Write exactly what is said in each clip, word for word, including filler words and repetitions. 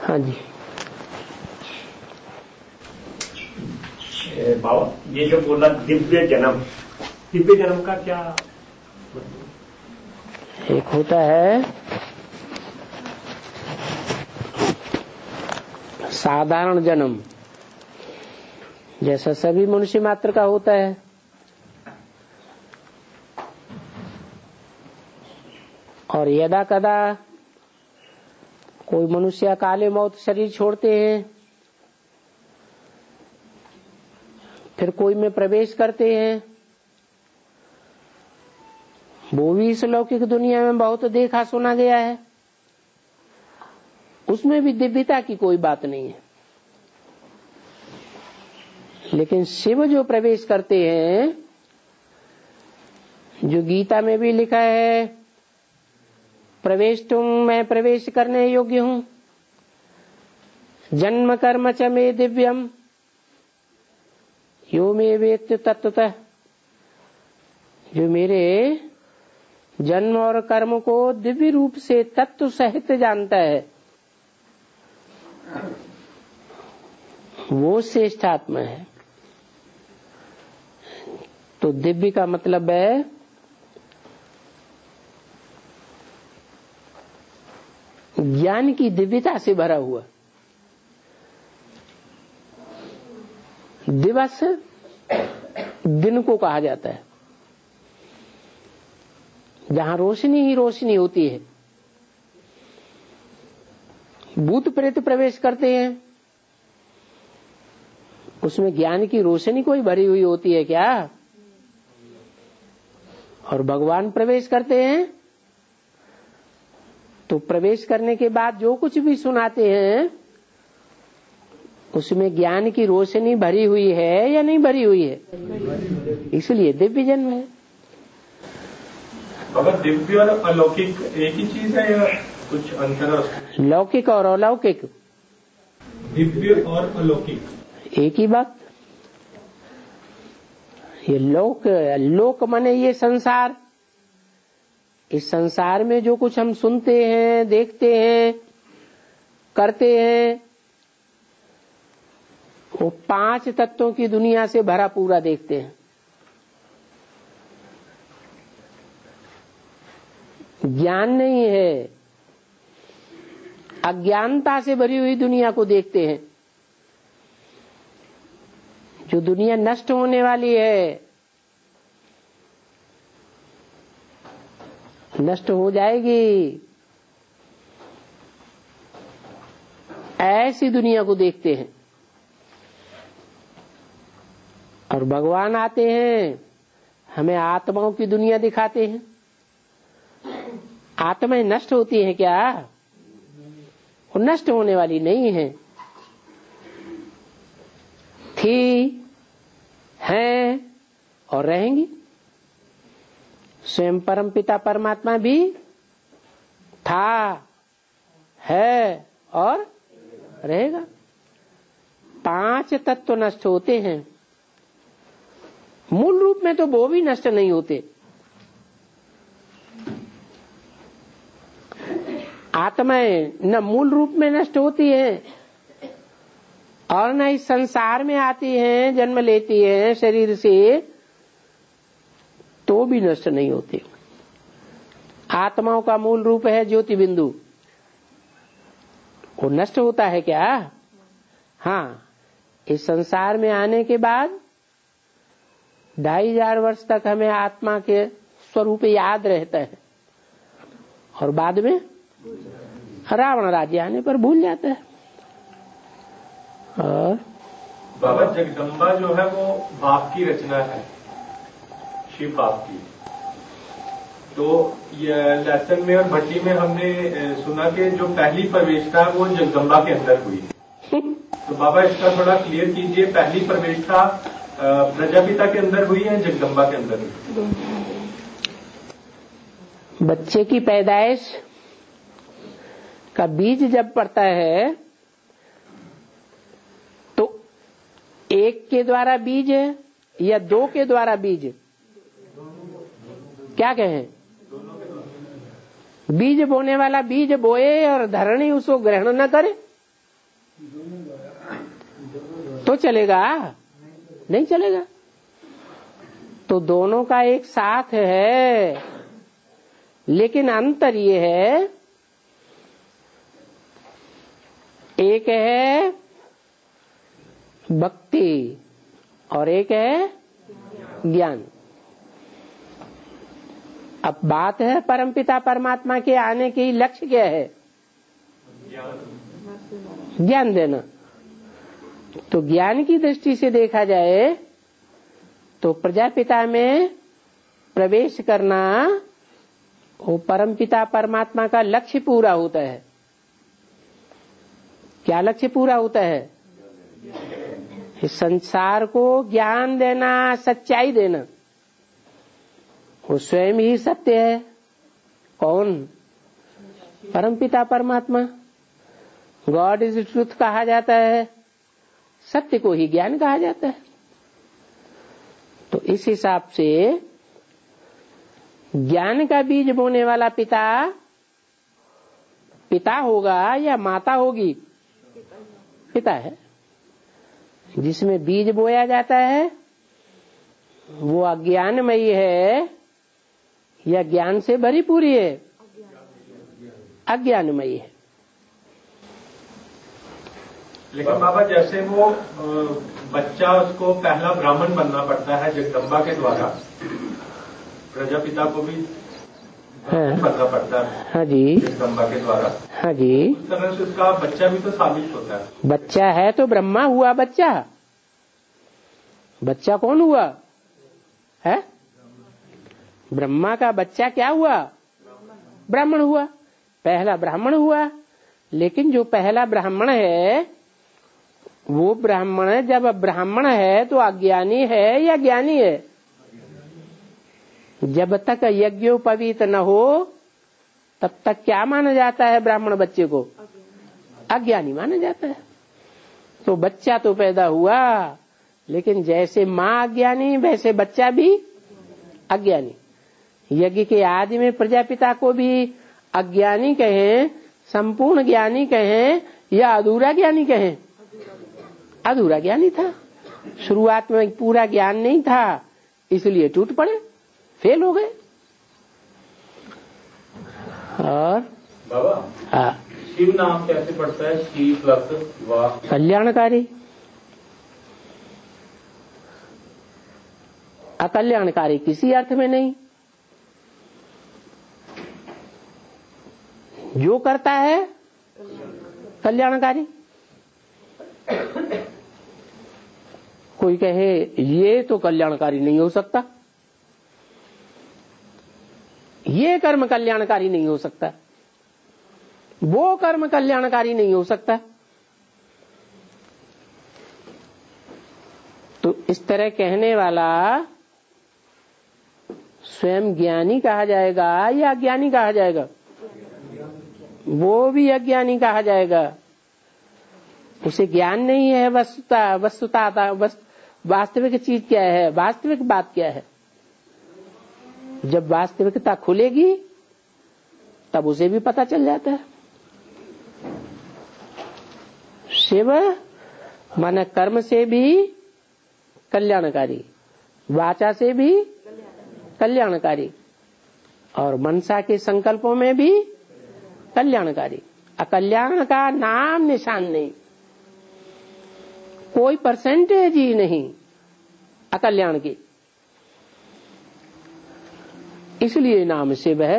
हाँ जी बाबा, ये जो बोला दिव्य जन्म, दिव्य जन्म का क्या मतलब? एक होता है साधारण जन्म, जैसा सभी मनुष्य मात्र का होता है। और यदा कदा कोई मनुष्य काले मौत शरीर छोड़ते हैं, फिर कोई में प्रवेश करते हैं। वो भी इस लौकिक दुनिया में बहुत देखा सुना गया है, उसमें भी दिव्यता की कोई बात नहीं है। लेकिन शिव जो प्रवेश करते हैं, जो गीता में भी लिखा है, प्रवेश तुम मैं प्रवेश करने योग्य हूं, जन्म कर्म च मे दिव्यम यो मे वेत्ति तत्वतः। जो मेरे जन्म और कर्म को दिव्य रूप से तत्व सहित जानता है, वो श्रेष्ठ आत्मा है। तो दिव्य का मतलब है ज्ञान की दिव्यता से भरा हुआ। दिवस दिन को कहा जाता है, जहां रोशनी ही रोशनी होती है। भूत प्रेत प्रवेश करते हैं, उसमें ज्ञान की रोशनी कोई भरी हुई होती है क्या? और भगवान प्रवेश करते हैं तो प्रवेश करने के बाद जो कुछ भी सुनाते हैं, उसमें ज्ञान की रोशनी भरी हुई है या नहीं भरी हुई है? इसलिए दिव्य जन्म है। अगर दिव्य और अलौकिक एक ही चीज है या कुछ अंतर है? लौकिक और अलौकिक, दिव्य और अलौकिक एक ही बात। ये लोक, लोक माने ये संसार। इस संसार में जो कुछ हम सुनते हैं, देखते हैं, करते हैं, वो पांच तत्वों की दुनिया से भरा पूरा देखते हैं। ज्ञान नहीं है, अज्ञानता से भरी हुई दुनिया को देखते हैं। जो दुनिया नष्ट होने वाली है, नष्ट हो जाएगी, ऐसी दुनिया को देखते हैं। और भगवान आते हैं, हमें आत्माओं की दुनिया दिखाते हैं। आत्माएं नष्ट होती हैं क्या? वो नष्ट होने वाली नहीं है, थी, हैं और रहेंगी। स्वयं परम पिता परमात्मा भी था, है और रहेगा। पांच तत्व नष्ट होते हैं, मूल रूप में तो वो भी नष्ट नहीं होते। आत्माएं न मूल रूप में नष्ट होती हैं और न इस संसार में आती हैं, जन्म लेती हैं शरीर से, तो भी नष्ट नहीं होती। आत्माओं का मूल रूप है ज्योति बिंदु। वो नष्ट होता है क्या? हाँ, इस संसार में आने के बाद ढाई हजार वर्ष तक हमें आत्मा के स्वरूप याद रहता है और बाद में रावण राज्य आने पर भूल जाता है। और बाबा, जगदम्बा जो है वो बाप की रचना है, शिव बाप की। तो ये लेसन में और भट्टी में हमने सुना कि जो पहली प्रवेशता वो जगदम्बा के अंदर हुई। तो बाबा इसका थोड़ा क्लियर कीजिए, पहली प्रवेशता प्रजापिता के अंदर हुई है, जगदम्बा के अंदर हुई? बच्चे की पैदाइश का बीज जब पड़ता है तो एक के द्वारा बीज है या दो के द्वारा बीज? क्या कहें? बीज बोने वाला बीज बोए और धरणी उसको ग्रहण न करे तो चलेगा, नहीं चलेगा। तो दोनों का एक साथ है, लेकिन अंतर ये है, एक है भक्ति और एक है ज्ञान। अब बात है परमपिता परमात्मा के आने की लक्ष्य क्या है? ज्ञान देना। तो ज्ञान की दृष्टि से देखा जाए तो प्रजापिता में प्रवेश करना वो परमपिता परमात्मा का लक्ष्य पूरा होता है। क्या लक्ष्य पूरा होता है? इस संसार को ज्ञान देना, सच्चाई देना। वो स्वयं ही सत्य है। कौन? परमपिता परमात्मा। गॉड इज ट्रूथ कहा जाता है, सत्य को ही ज्ञान कहा जाता है। तो इस हिसाब से ज्ञान का बीज बोने वाला पिता पिता होगा या माता होगी? पिता है। जिसमें बीज बोया जाता है वो अज्ञानमयी है या ज्ञान से भरी पूरी है? अज्ञानमयी है। लेकिन बाबा जैसे वो बच्चा, उसको पहला ब्राह्मण बनना पड़ता है जगदम्बा के द्वारा, प्रजापिता को भी हाँ, बनना पड़ता है। हाँ जी, जगदम्बा के द्वारा। हाँ जी। उस तरह से उसका बच्चा भी तो साबित होता है। बच्चा है तो ब्रह्मा हुआ बच्चा। बच्चा कौन हुआ है? ब्रह्मा का बच्चा क्या हुआ? ब्राह्मण हुआ। पहला ब्राह्मण हुआ। लेकिन जो पहला ब्राह्मण है वो ब्राह्मण जब ब्राह्मण है तो अज्ञानी है या ज्ञानी है? जब तक यज्ञोपवीत न हो तब तक क्या माना जाता है? ब्राह्मण बच्चे को अज्ञानी माना जाता है। तो बच्चा तो पैदा हुआ, लेकिन जैसे माँ अज्ञानी वैसे बच्चा भी अज्ञानी। यज्ञ के आदि में प्रजापिता को भी अज्ञानी कहें, संपूर्ण ज्ञानी कहें या अधूरा ज्ञानी कहें? अधूरा ज्ञानी था। शुरुआत में पूरा ज्ञान नहीं था, इसलिए टूट पड़े, फेल हो गए। और बाबा, हाँ, शिव नाम कैसे पड़ता है? शिव प्लस वाह, कल्याणकारी। अकल्याणकारी किसी अर्थ में नहीं। जो करता है कल्याणकारी। कोई कहे ये तो कल्याणकारी नहीं हो सकता, ये कर्म कल्याणकारी नहीं हो सकता, वो कर्म कल्याणकारी नहीं हो सकता। तो इस तरह कहने वाला स्वयं ज्ञानी कहा जाएगा या अज्ञानी कहा जाएगा? वो भी अज्ञानी कहा जाएगा। उसे ज्ञान नहीं है वस्तुता वस्तुता वास्तविक चीज क्या है, वास्तविक बात क्या है। जब वास्तविकता खुलेगी तब उसे भी पता चल जाता है। शिव माने कर्म से भी कल्याणकारी, वाचा से भी कल्याणकारी और मनसा के संकल्पों में भी कल्याणकारी। अकल्याण का नाम निशान नहीं, कोई परसेंटेज ही नहीं अकल्याण की। इसलिए नाम शिव है।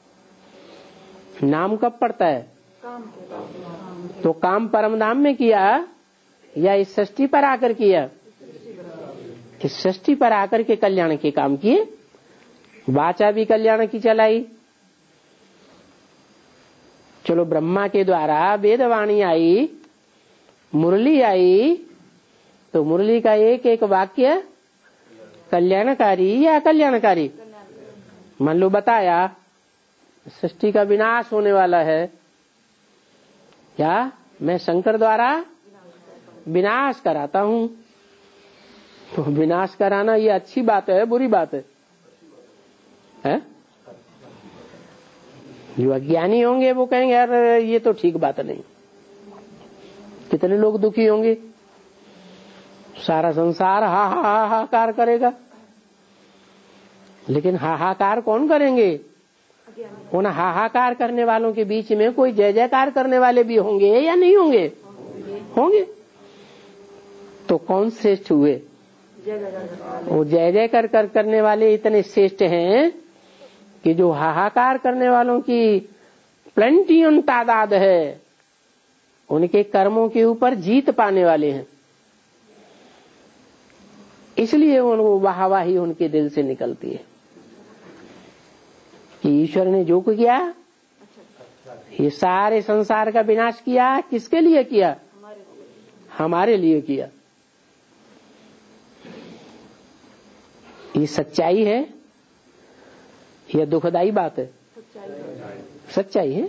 नाम कब पड़ता है? तो काम परम धाम में किया या इस सृष्टि पर आकर किया? इस सृष्टि पर आकर के कल्याण के काम किए। वाचा भी कल्याण की चलाई। चलो, ब्रह्मा के द्वारा वेदवाणी आई, मुरली आई, तो मुरली का एक एक वाक्य कल्याणकारी या अकल्याणकारी? मान लो बताया सृष्टि का विनाश होने वाला है, क्या मैं शंकर द्वारा विनाश कराता हूं? तो विनाश कराना ये अच्छी बात है, बुरी बात है, है? जो अज्ञानी होंगे वो कहेंगे यार ये तो ठीक बात नहीं। कितने लोग दुखी होंगे? सारा संसार हा हा हा हाकार करेगा, लेकिन हाहाकार कौन करेंगे? उन हाहाकार करने वालों के बीच में कोई जय जयकार करने वाले भी होंगे या नहीं होंगे? होंगे। तो कौन श्रेष्ठ हुए? वो जय जय कर कर करने वाले इतने श्रेष्ठ हैं कि जो हाहाकार करने वालों की प्लेंटियन तादाद है, उनके कर्मों के ऊपर जीत पाने वाले हैं। इसलिए उनको वाहवाही उनके दिल से निकलती है कि ईश्वर ने जो कुछ किया, ये सारे संसार का विनाश किया, किसके लिए किया? हमारे लिए किया। ये सच्चाई है या दुखदाई बात है? सच्चाई है।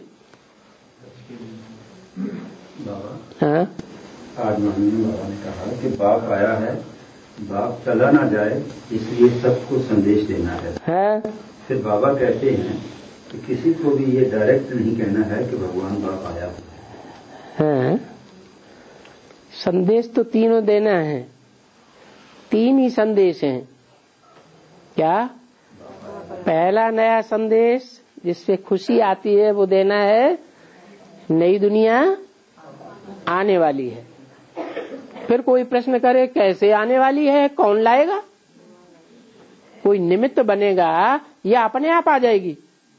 हाँ, आज महावीर बाबा ने कहा कि बाप आया है, बाप चला ना जाए, इसलिए सबको संदेश देना है। है? फिर बाबा कहते हैं कि किसी को भी ये डायरेक्ट नहीं कहना है कि भगवान बाप आया है। संदेश तो तीनों देना है। तीन ही संदेश हैं। क्या? पहला नया संदेश जिससे खुशी आती है वो देना है, नई दुनिया आने वाली है। फिर कोई प्रश्न करे कैसे आने वाली है, कौन लाएगा? कोई निमित्त बनेगा या अपने आप आ जाएगी?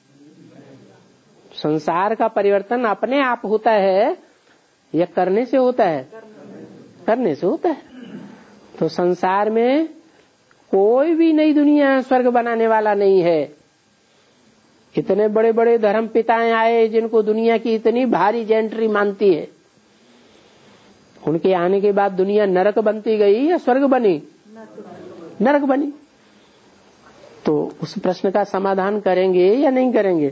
संसार का परिवर्तन अपने आप होता है या करने से होता है? करने से होता है। तो संसार में कोई भी नई दुनिया स्वर्ग बनाने वाला नहीं है। इतने बड़े बड़े धर्म पिताएं आए जिनको दुनिया की इतनी भारी जेंट्री मानती है, उनके आने के बाद दुनिया नरक बनती गई या स्वर्ग बनी? नरक बनी। तो उस प्रश्न का समाधान करेंगे या नहीं करेंगे?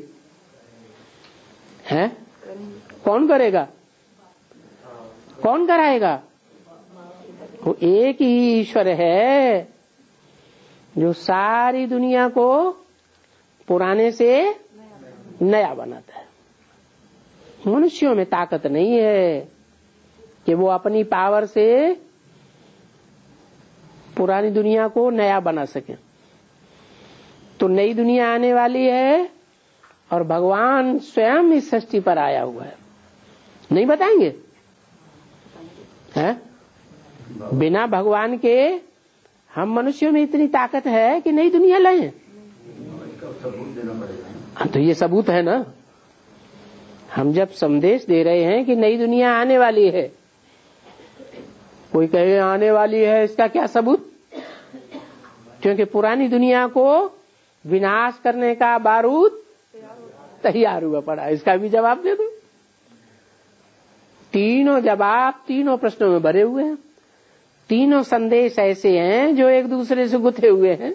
हैं? कौन करेगा? कौन कराएगा? वो एक ही ईश्वर है जो सारी दुनिया को पुराने से नया बनाता है। मनुष्यों में ताकत नहीं है कि वो अपनी पावर से पुरानी दुनिया को नया बना सके। तो नई दुनिया आने वाली है और भगवान स्वयं इस सृष्टि पर आया हुआ है। नहीं बताएंगे? हैं? बिना भगवान के हम मनुष्यों में इतनी ताकत है कि नई दुनिया लाएं? तो ये सबूत है ना। हम जब संदेश दे रहे हैं कि नई दुनिया आने वाली है, कोई कहे आने वाली है, इसका क्या सबूत? क्योंकि पुरानी दुनिया को विनाश करने का बारूद तैयार हुआ पड़ा। इसका भी जवाब दे दो। तीनों जवाब तीनों प्रश्नों में भरे हुए हैं। तीनों संदेश ऐसे हैं जो एक दूसरे से गुथे हुए हैं।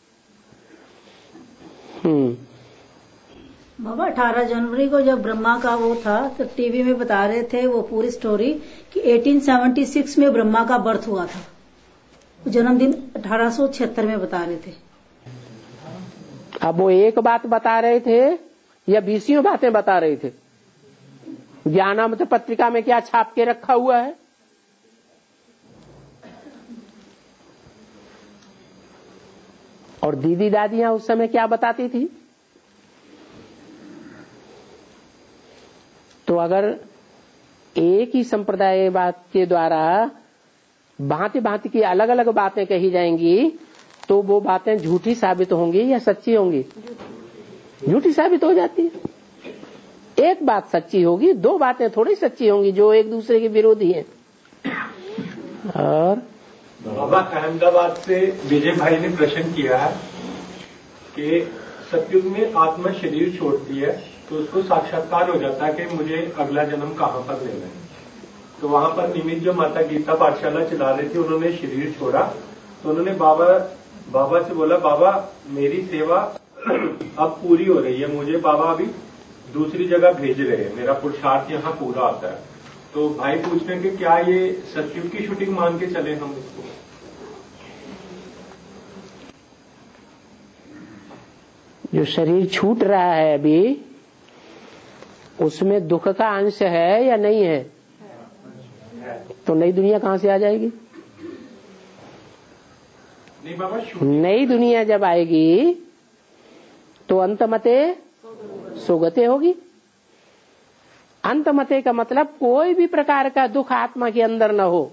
हम्म बाबा अठारह जनवरी को जब ब्रह्मा का वो था तो टीवी में बता रहे थे वो पूरी स्टोरी कि अठारह सौ छिहत्तर में ब्रह्मा का बर्थ हुआ था। जन्मदिन अठारह सौ छिहत्तर में बता रहे थे। अब वो एक बात बता रहे थे या बीसियों बातें बता रहे थे? ज्ञानामृत पत्रिका में क्या छाप के रखा हुआ है? और दीदी दादियां उस समय क्या बताती थी? तो अगर एक ही संप्रदाय बात के द्वारा भांति भांति की अलग अलग बातें कही जाएंगी तो वो बातें झूठी साबित होंगी या सच्ची होंगी? झूठी साबित हो जाती है। एक बात सच्ची होगी, दो बातें थोड़ी सच्ची होंगी जो एक दूसरे के विरोधी हैं। और बाबा अहमदाबाद से विजय भाई ने प्रश्न किया है कि सतयुग में आत्मा शरीर छोड़ती है तो उसको साक्षात्कार हो जाता है कि मुझे अगला जन्म कहाँ पर लेना है। तो वहां पर निमित जो माता गीता पाठशाला चला रहे थे उन्होंने शरीर छोड़ा तो उन्होंने बाबा बाबा से बोला, बाबा मेरी सेवा अब पूरी हो रही है, मुझे बाबा अभी दूसरी जगह भेज रहे हैं, मेरा पुरुषार्थ यहाँ पूरा आता है। तो भाई पूछ रहे हैं कि क्या ये सतयुग की शूटिंग मान के चले हम इसको? जो शरीर छूट रहा है अभी उसमें दुख का अंश है या नहीं है? तो नई दुनिया कहाँ से आ जाएगी? नहीं बाबा, नई दुनिया जब आएगी तो अंतमते सुगते होगी। अंतमते का मतलब कोई भी प्रकार का दुख आत्मा के अंदर न हो,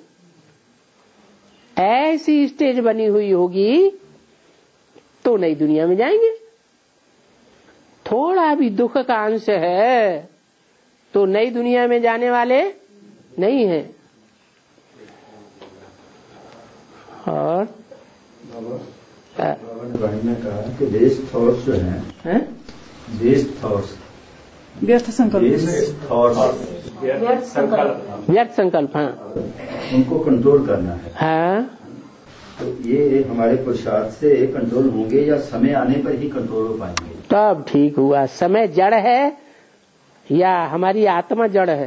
ऐसी स्टेज बनी हुई होगी तो नई दुनिया में जाएंगे। थोड़ा भी दुख का अंश है तो नई दुनिया में जाने वाले नहीं है। और बाबा ने भाई ने कहा कि वेस्ट थॉट्स जो हैं, है? वेस्ट थॉट्स, व्यर्थ संकल्प, वेस्ट थॉट्स, व्यर्थ संकल्प, व्यर्थ संकल्प, हाँ, उनको कंट्रोल करना है। हाँ, तो ये हमारे पुरुषार्थ से कंट्रोल होंगे या समय आने पर ही कंट्रोल हो पाएंगे? तब ठीक हुआ। समय जड़ है या हमारी आत्मा जड़ है?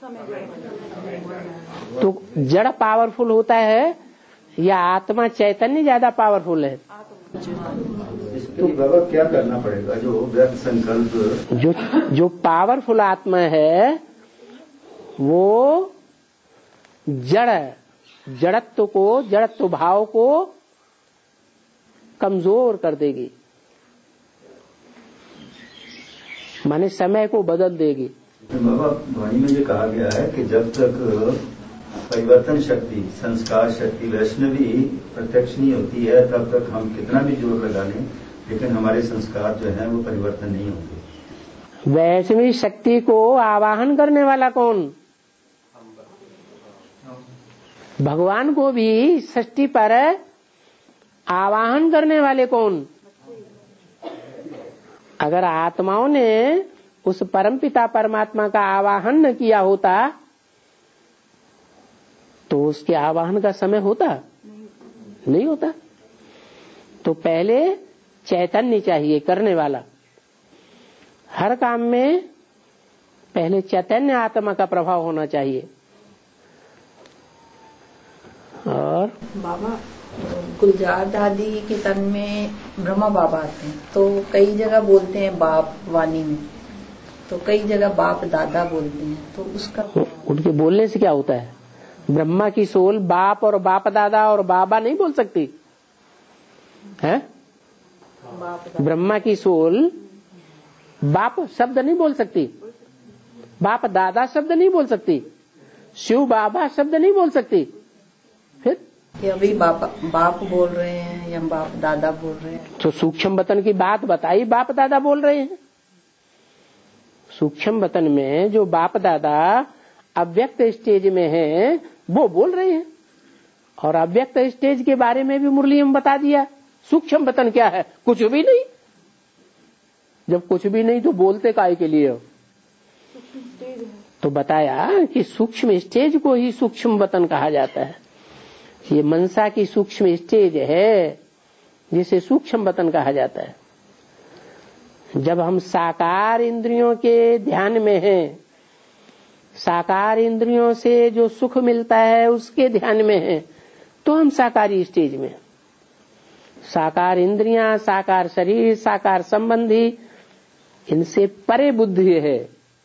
तो जड़ पावरफुल होता है या आत्मा चैतन्य ज्यादा पावरफुल है? इसके लिए बाबा क्या करना पड़ेगा? जो व्यर्थ संकल्प, जो जो पावरफुल आत्मा है वो जड़ जड़त्व को, जड़त्व भाव को कमजोर कर देगी, माने समय को बदल देगी। बाबा वाणी में ये कहा गया है कि जब तक परिवर्तन शक्ति, संस्कार शक्ति वैष्णवी प्रत्यक्ष नहीं होती है तब तक हम कितना भी जोर लगा लें लेकिन हमारे संस्कार जो है वो परिवर्तन नहीं होंगे। वैष्णवी शक्ति को आवाहन करने वाला कौन? भगवान को भी सृष्टि पर आवाहन करने वाले कौन? अगर आत्माओं ने उस परमपिता परमात्मा का आवाहन न किया होता तो उसके आवाहन का समय होता नहीं होता। तो पहले चैतन्य चाहिए करने वाला। हर काम में पहले चैतन्य आत्मा का प्रभाव होना चाहिए। और बाबा गुलजार दादी के तन में ब्रह्मा बाबा आते हैं तो कई जगह बोलते हैं बाप वाणी में, तो कई जगह बाप दादा बोलते हैं, तो उसका उनके बोलने से क्या होता है? ब्रह्मा की सोल बाप और बाप दादा और बाबा नहीं बोल सकती है। ब्रह्मा की सोल बाप शब्द नहीं बोल सकती, बाप दादा शब्द नहीं बोल सकती, शिव बाबा शब्द नहीं बोल सकती। फिर कि अभी बाप बाप बोल रहे हैं या बाप दादा बोल रहे हैं, तो सूक्ष्म वतन की बात बताई, बाप दादा बोल रहे हैं। सूक्ष्म वतन में जो बाप दादा अव्यक्त स्टेज में है वो बोल रहे हैं, और अव्यक्त स्टेज के बारे में भी मुरली में बता दिया। सूक्ष्म वतन क्या है? कुछ भी नहीं। जब कुछ भी नहीं तो बोलते काहे के लिए? तो बताया कि सूक्ष्म स्टेज को ही सूक्ष्म वतन कहा जाता है। ये मनसा की सूक्ष्म स्टेज है जिसे सूक्ष्म वतन कहा जाता है। जब हम साकार इंद्रियों के ध्यान में हैं, साकार इंद्रियों से जो सुख मिलता है उसके ध्यान में हैं, तो हम साकारी स्टेज में। साकार इंद्रियां, साकार शरीर, साकार संबंधी, इनसे परे बुद्धि है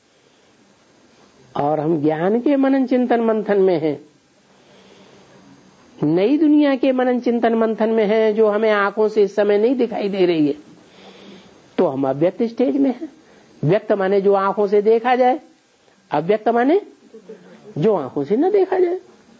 और हम ज्ञान के मनन चिंतन मंथन में हैं। नई दुनिया के मनन चिंतन मंथन में है जो हमें आंखों से इस समय नहीं दिखाई दे रही है, तो हम अव्यक्त स्टेज में हैं। व्यक्त माने जो आंखों से देखा जाए, अव्यक्त माने जो आंखों से न देखा जाए।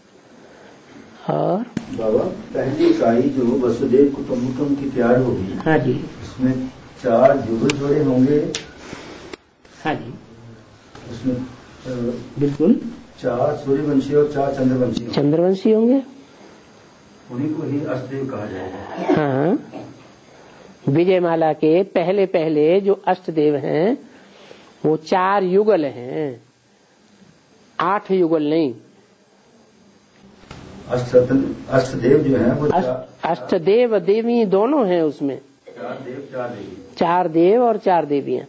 और बाबा पहली इकाई जो वसुदेव कुटुंबकम की तैयार होगी, हाँ जी, उसमें चार युगल जोड़े होंगे। हाँ जी, उसमें अ, बिल्कुल चार सूर्यवंशी और चार चंद्रवंशी होंगे। चंद्रवंशी होंगे। उन्हीं को ही अष्टदेव कहा जाएगा। हाँ, विजयमाला के पहले पहले जो अष्टदेव हैं वो चार युगल हैं, आठ युगल नहीं। अष्ट अष्टदेव जो हैं वो अष्ट, अष्टदेव देवी दोनों हैं उसमें। चार देव चार देवी, चार देव और चार देवियां।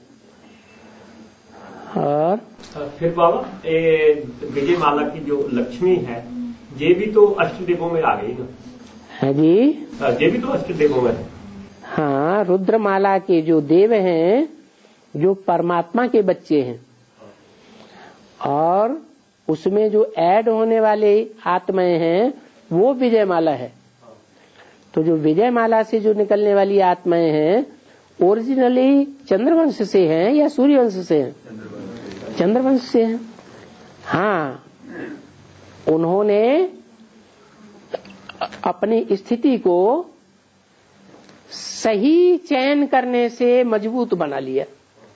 और फिर बाबा विजय माला की जो लक्ष्मी है ये भी तो अष्टदेवों में आ गई ना? है जी, ये भी तो अष्टदेवों में है। हाँ, रुद्रमाला के जो देव हैं जो परमात्मा के बच्चे हैं, और उसमें जो ऐड होने वाले आत्माएं हैं वो विजय माला है। तो जो विजय माला से जो निकलने वाली आत्माएं हैं ओरिजिनली चंद्रवंश से हैं या सूर्यवंश से हैं? चंद्रवंश से हैं। हाँ, उन्होंने अपनी स्थिति को सही चयन करने से मजबूत बना लिया।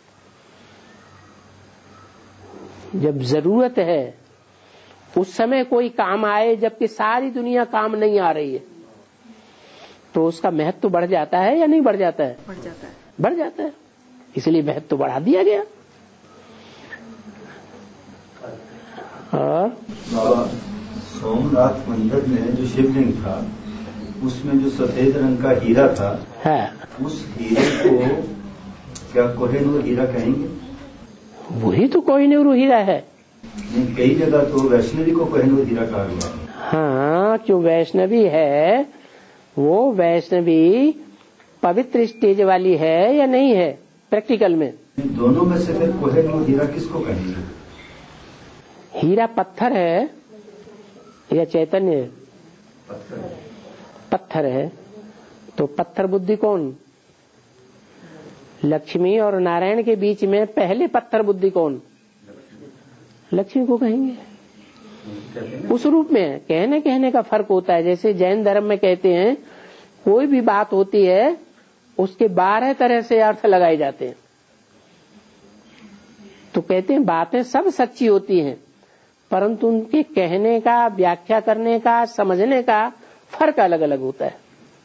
जब जरूरत है उस समय कोई काम आए, जबकि सारी दुनिया काम नहीं आ रही है, तो उसका महत्व तो बढ़ जाता है या नहीं बढ़ जाता है? बढ़ जाता है। बढ़ जाता है, इसलिए महत्व तो बढ़ा दिया गया। और सोमनाथ मंदिर में जो शिवलिंग था उसमें जो सफेद रंग का हीरा था है, उस हीरे को क्या कोहिनूर हीरा कहेंगे? वही तो कोहिनूर हीरा है। नहीं, कई जगह तो वैष्णवी को कोहिनूर हीरा कहा गया है। हाँ, जो वैष्णवी है वो वैष्णवी पवित्र स्टेज वाली है या नहीं है प्रैक्टिकल में? दोनों में से फिर कोहिनूर हीरा किसको कहेंगे? हीरा पत्थर है या चैतन्य है? पत्थर पत्थर है। तो पत्थर बुद्धि कौन? लक्ष्मी और नारायण के बीच में पहले पत्थर बुद्धि कौन? लक्ष्मी को कहेंगे। उस रूप में कहने कहने का फर्क होता है। जैसे जैन धर्म में कहते हैं कोई भी बात होती है उसके बारह तरह से अर्थ लगाए जाते हैं। तो कहते हैं बातें सब सच्ची होती हैं, परंतु उनके कहने का, व्याख्या करने का, समझने का फर्क अलग अलग होता है।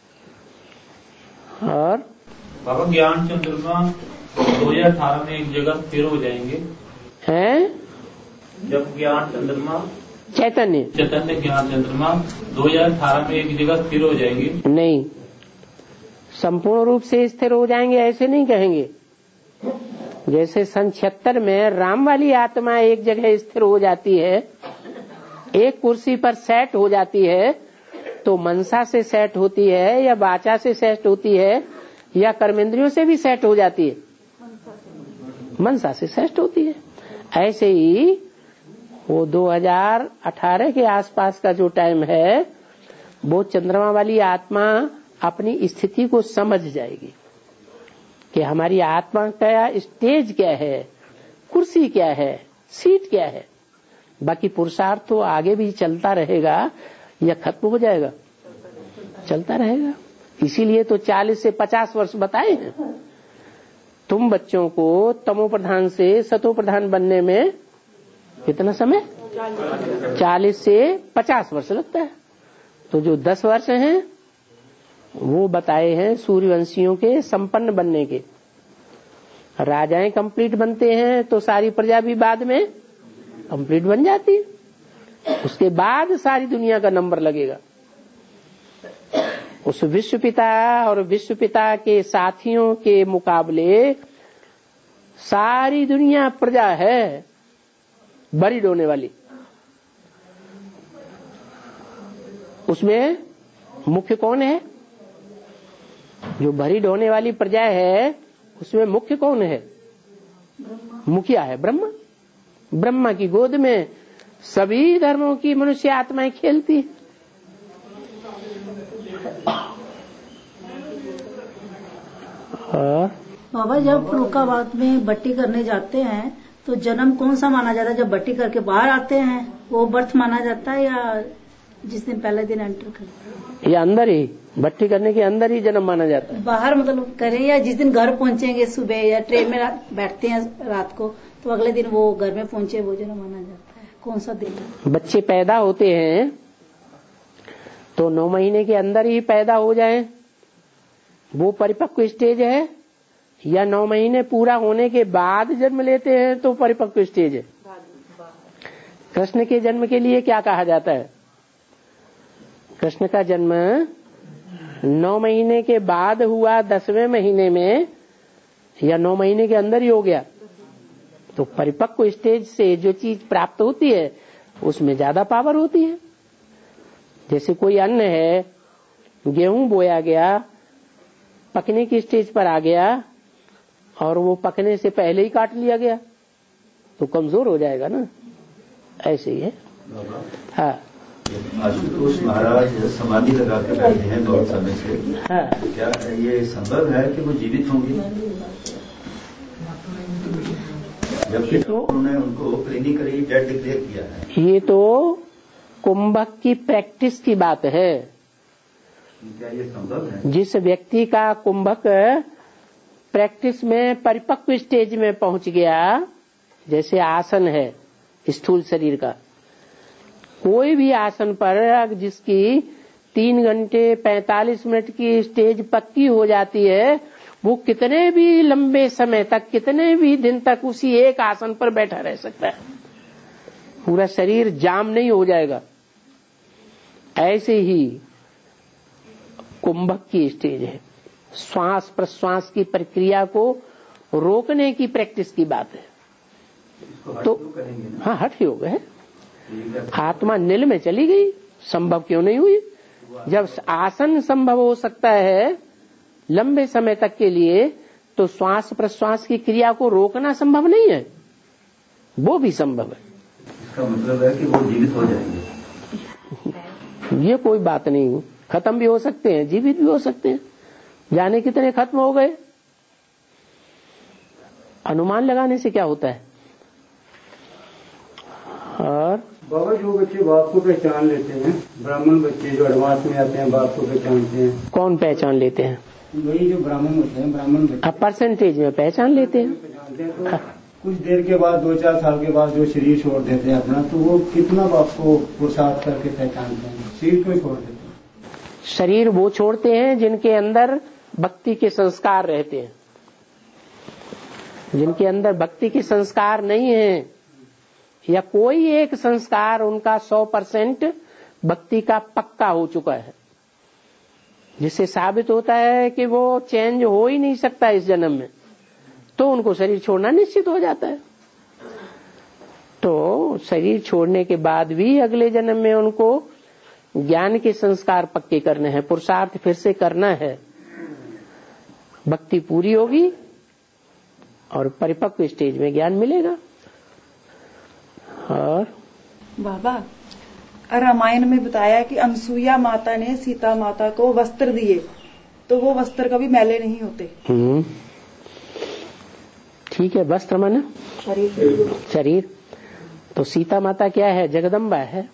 और बाबा ज्ञान चंद्रमा दो हजार अठारह में एक जगह स्थिर हो जाएंगे हैं? जब ज्ञान चंद्रमा चैतन्य चैतन्य ज्ञान चंद्रमा दो हजार अठारह में एक जगह स्थिर हो जाएंगे? नहीं, संपूर्ण रूप से स्थिर हो जाएंगे ऐसे नहीं कहेंगे। जैसे सन छिहत्तर में राम वाली आत्मा एक जगह स्थिर हो जाती है, एक कुर्सी पर सेट हो जाती है, तो मनसा से सेट होती है या वाचा से सेट होती है या कर्मेंद्रियों से भी सेट हो जाती है? मनसा से सेट होती है। ऐसे ही वो दो हजार अठारह के आसपास का जो टाइम है वो चंद्रमा वाली आत्मा अपनी स्थिति को समझ जाएगी कि हमारी आत्मा का स्टेज क्या है, कुर्सी क्या है, सीट क्या है। बाकी पुरुषार्थ तो आगे भी चलता रहेगा या खत्म हो जाएगा? चलता रहेगा। इसीलिए तो चालीस से पचास वर्ष बताए हैं। तुम बच्चों को तमो प्रधान से सतो प्रधान बनने में कितना समय? चालीस से पचास वर्ष लगता है। तो जो दस वर्ष हैं वो बताए हैं सूर्यवंशियों के संपन्न बनने के। राजाएं कंप्लीट बनते हैं तो सारी प्रजा भी बाद में कंप्लीट बन जाती है। उसके बाद सारी दुनिया का नंबर लगेगा। उस विश्व पिता और विश्व पिता के साथियों के मुकाबले सारी दुनिया प्रजा है बड़ी होने वाली। उसमें मुख्य कौन है? जो भरी ढोने वाली प्रजा है उसमें मुख्य कौन है? मुखिया है ब्रह्मा। ब्रह्मा की गोद में सभी धर्मों की मनुष्य आत्माएं खेलती है। बाबा जब फरुखाबाद में बट्टी करने जाते हैं तो जन्म कौन सा माना जाता है? जब बट्टी करके बाहर आते हैं वो बर्थ माना जाता है या जिस दिन पहले दिन एंटर करते? ये अंदर ही भट्टी करने के अंदर ही जन्म माना जाता है। बाहर मतलब करें या जिस दिन घर पहुंचेंगे सुबह या ट्रेन में बैठते हैं रात को तो अगले दिन वो घर में पहुंचे वो जन्म माना जाता है? कौन सा दिन? बच्चे पैदा होते हैं तो नौ महीने के अंदर ही पैदा हो जाए वो परिपक्व स्टेज है, या नौ महीने पूरा होने के बाद जन्म लेते हैं तो परिपक्व स्टेज है? कृष्ण के जन्म के लिए क्या कहा जाता है? कृष्ण का जन्म नौ महीने के बाद हुआ, दसवें महीने में, या नौ महीने के अंदर ही हो गया। तो परिपक्व स्टेज से जो चीज प्राप्त होती है उसमें ज्यादा पावर होती है। जैसे कोई अन्न है, गेहूं बोया गया, पकने की स्टेज पर आ गया और वो पकने से पहले ही काट लिया गया तो कमजोर हो जाएगा ना। ऐसे ही है। हाँ, आशुतोष महाराज समाधि लगा के बैठे हैं बहुत समय से। हाँ, क्या ये संभव है कि वो जीवित होंगे? जबकि तो उन्होंने उनको क्लिनिकली डेड डिक्लेयर किया है। ये तो कुंभक की प्रैक्टिस की बात है। क्या ये संभव है? जिस व्यक्ति का कुंभक प्रैक्टिस में परिपक्व स्टेज में पहुंच गया, जैसे आसन है स्थूल शरीर का, कोई भी आसन पर जिसकी तीन घंटे पैंतालीस मिनट की स्टेज पक्की हो जाती है, वो कितने भी लंबे समय तक, कितने भी दिन तक उसी एक आसन पर बैठा रह सकता है, पूरा शरीर जाम नहीं हो जाएगा। ऐसे ही कुंभक की स्टेज है, श्वास प्रश्वास की प्रक्रिया को रोकने की प्रैक्टिस की बात है। तो हाँ, हठ योग है। आत्मा नील में चली गई, संभव क्यों नहीं हुई? जब आसन संभव हो सकता है लंबे समय तक के लिए, तो श्वास प्रश्वास की क्रिया को रोकना संभव नहीं है, वो भी संभव है। इसका मतलब है कि वो जीवित हो जाएंगे। ये कोई बात नहीं, खत्म भी हो सकते हैं, जीवित भी हो सकते हैं। जाने कितने खत्म हो गए, अनुमान लगाने से क्या होता है। और बाबा, जो बच्चे बाप को पहचान लेते हैं, ब्राह्मण बच्चे जो एडवांस में आते हैं बाप को पहचानते हैं। कौन पहचान लेते हैं? वही जो ब्राह्मण होते हैं, ब्राह्मण बच्चे। अब परसेंटेज में पहचान लेते हैं। पहचानते हैं तो कुछ देर के बाद, दो चार साल के बाद जो शरीर छोड़ देते हैं अपना, तो वो कितना बाप को पुरुषार्थ करके पहचानते हैं, शरीर को छोड़ देते हैं। शरीर वो छोड़ते हैं जिनके अंदर भक्ति के संस्कार रहते हैं। जिनके अंदर भक्ति के संस्कार नहीं है, या कोई एक संस्कार उनका सौ परसेंट भक्ति का पक्का हो चुका है, जिससे साबित होता है कि वो चेंज हो ही नहीं सकता इस जन्म में, तो उनको शरीर छोड़ना निश्चित हो जाता है। तो शरीर छोड़ने के बाद भी अगले जन्म में उनको ज्ञान के संस्कार पक्के करने हैं, पुरुषार्थ फिर से करना है, भक्ति पूरी होगी और परिपक्व स्टेज में ज्ञान मिलेगा। और बाबा, रामायण में बताया कि अनसुईया माता ने सीता माता को वस्त्र दिए, तो वो वस्त्र कभी मैले नहीं होते। हम्म, ठीक है। वस्त्र माने शरीर। शरीर। तो सीता माता क्या है? जगदम्बा है,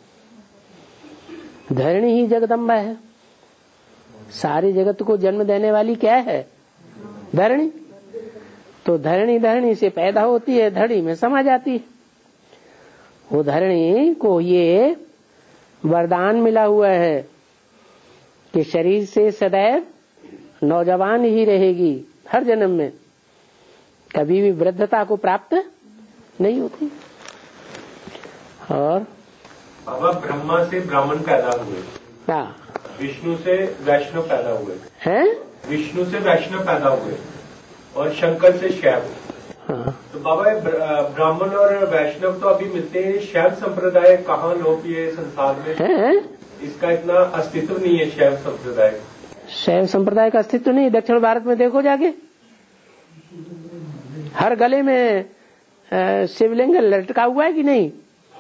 धरणी ही जगदम्बा है। सारे जगत को जन्म देने वाली क्या है? धरणी। तो धरणी धरणी से पैदा होती है, धरणी में समा जाती है। वो धरणी को ये वरदान मिला हुआ है कि शरीर से सदैव नौजवान ही रहेगी, हर जन्म में कभी भी वृद्धता को प्राप्त नहीं होती। और बाबा, ब्रह्मा से ब्राह्मण पैदा हुए, हाँ, विष्णु से वैष्णव पैदा हुए हैं, विष्णु से वैष्णव पैदा हुए और शंकर से शैव। हाँ। तो बाबा, ब्राह्मण और वैष्णव तो अभी मिलते हैं, शैव संप्रदाय कहाँ लोग ये संसार में हैं? इसका इतना अस्तित्व नहीं है। शैव संप्रदाय शैव संप्रदाय का अस्तित्व नहीं। दक्षिण भारत में देखो जाके, हर गले में शिवलिंग लटका हुआ है कि नहीं।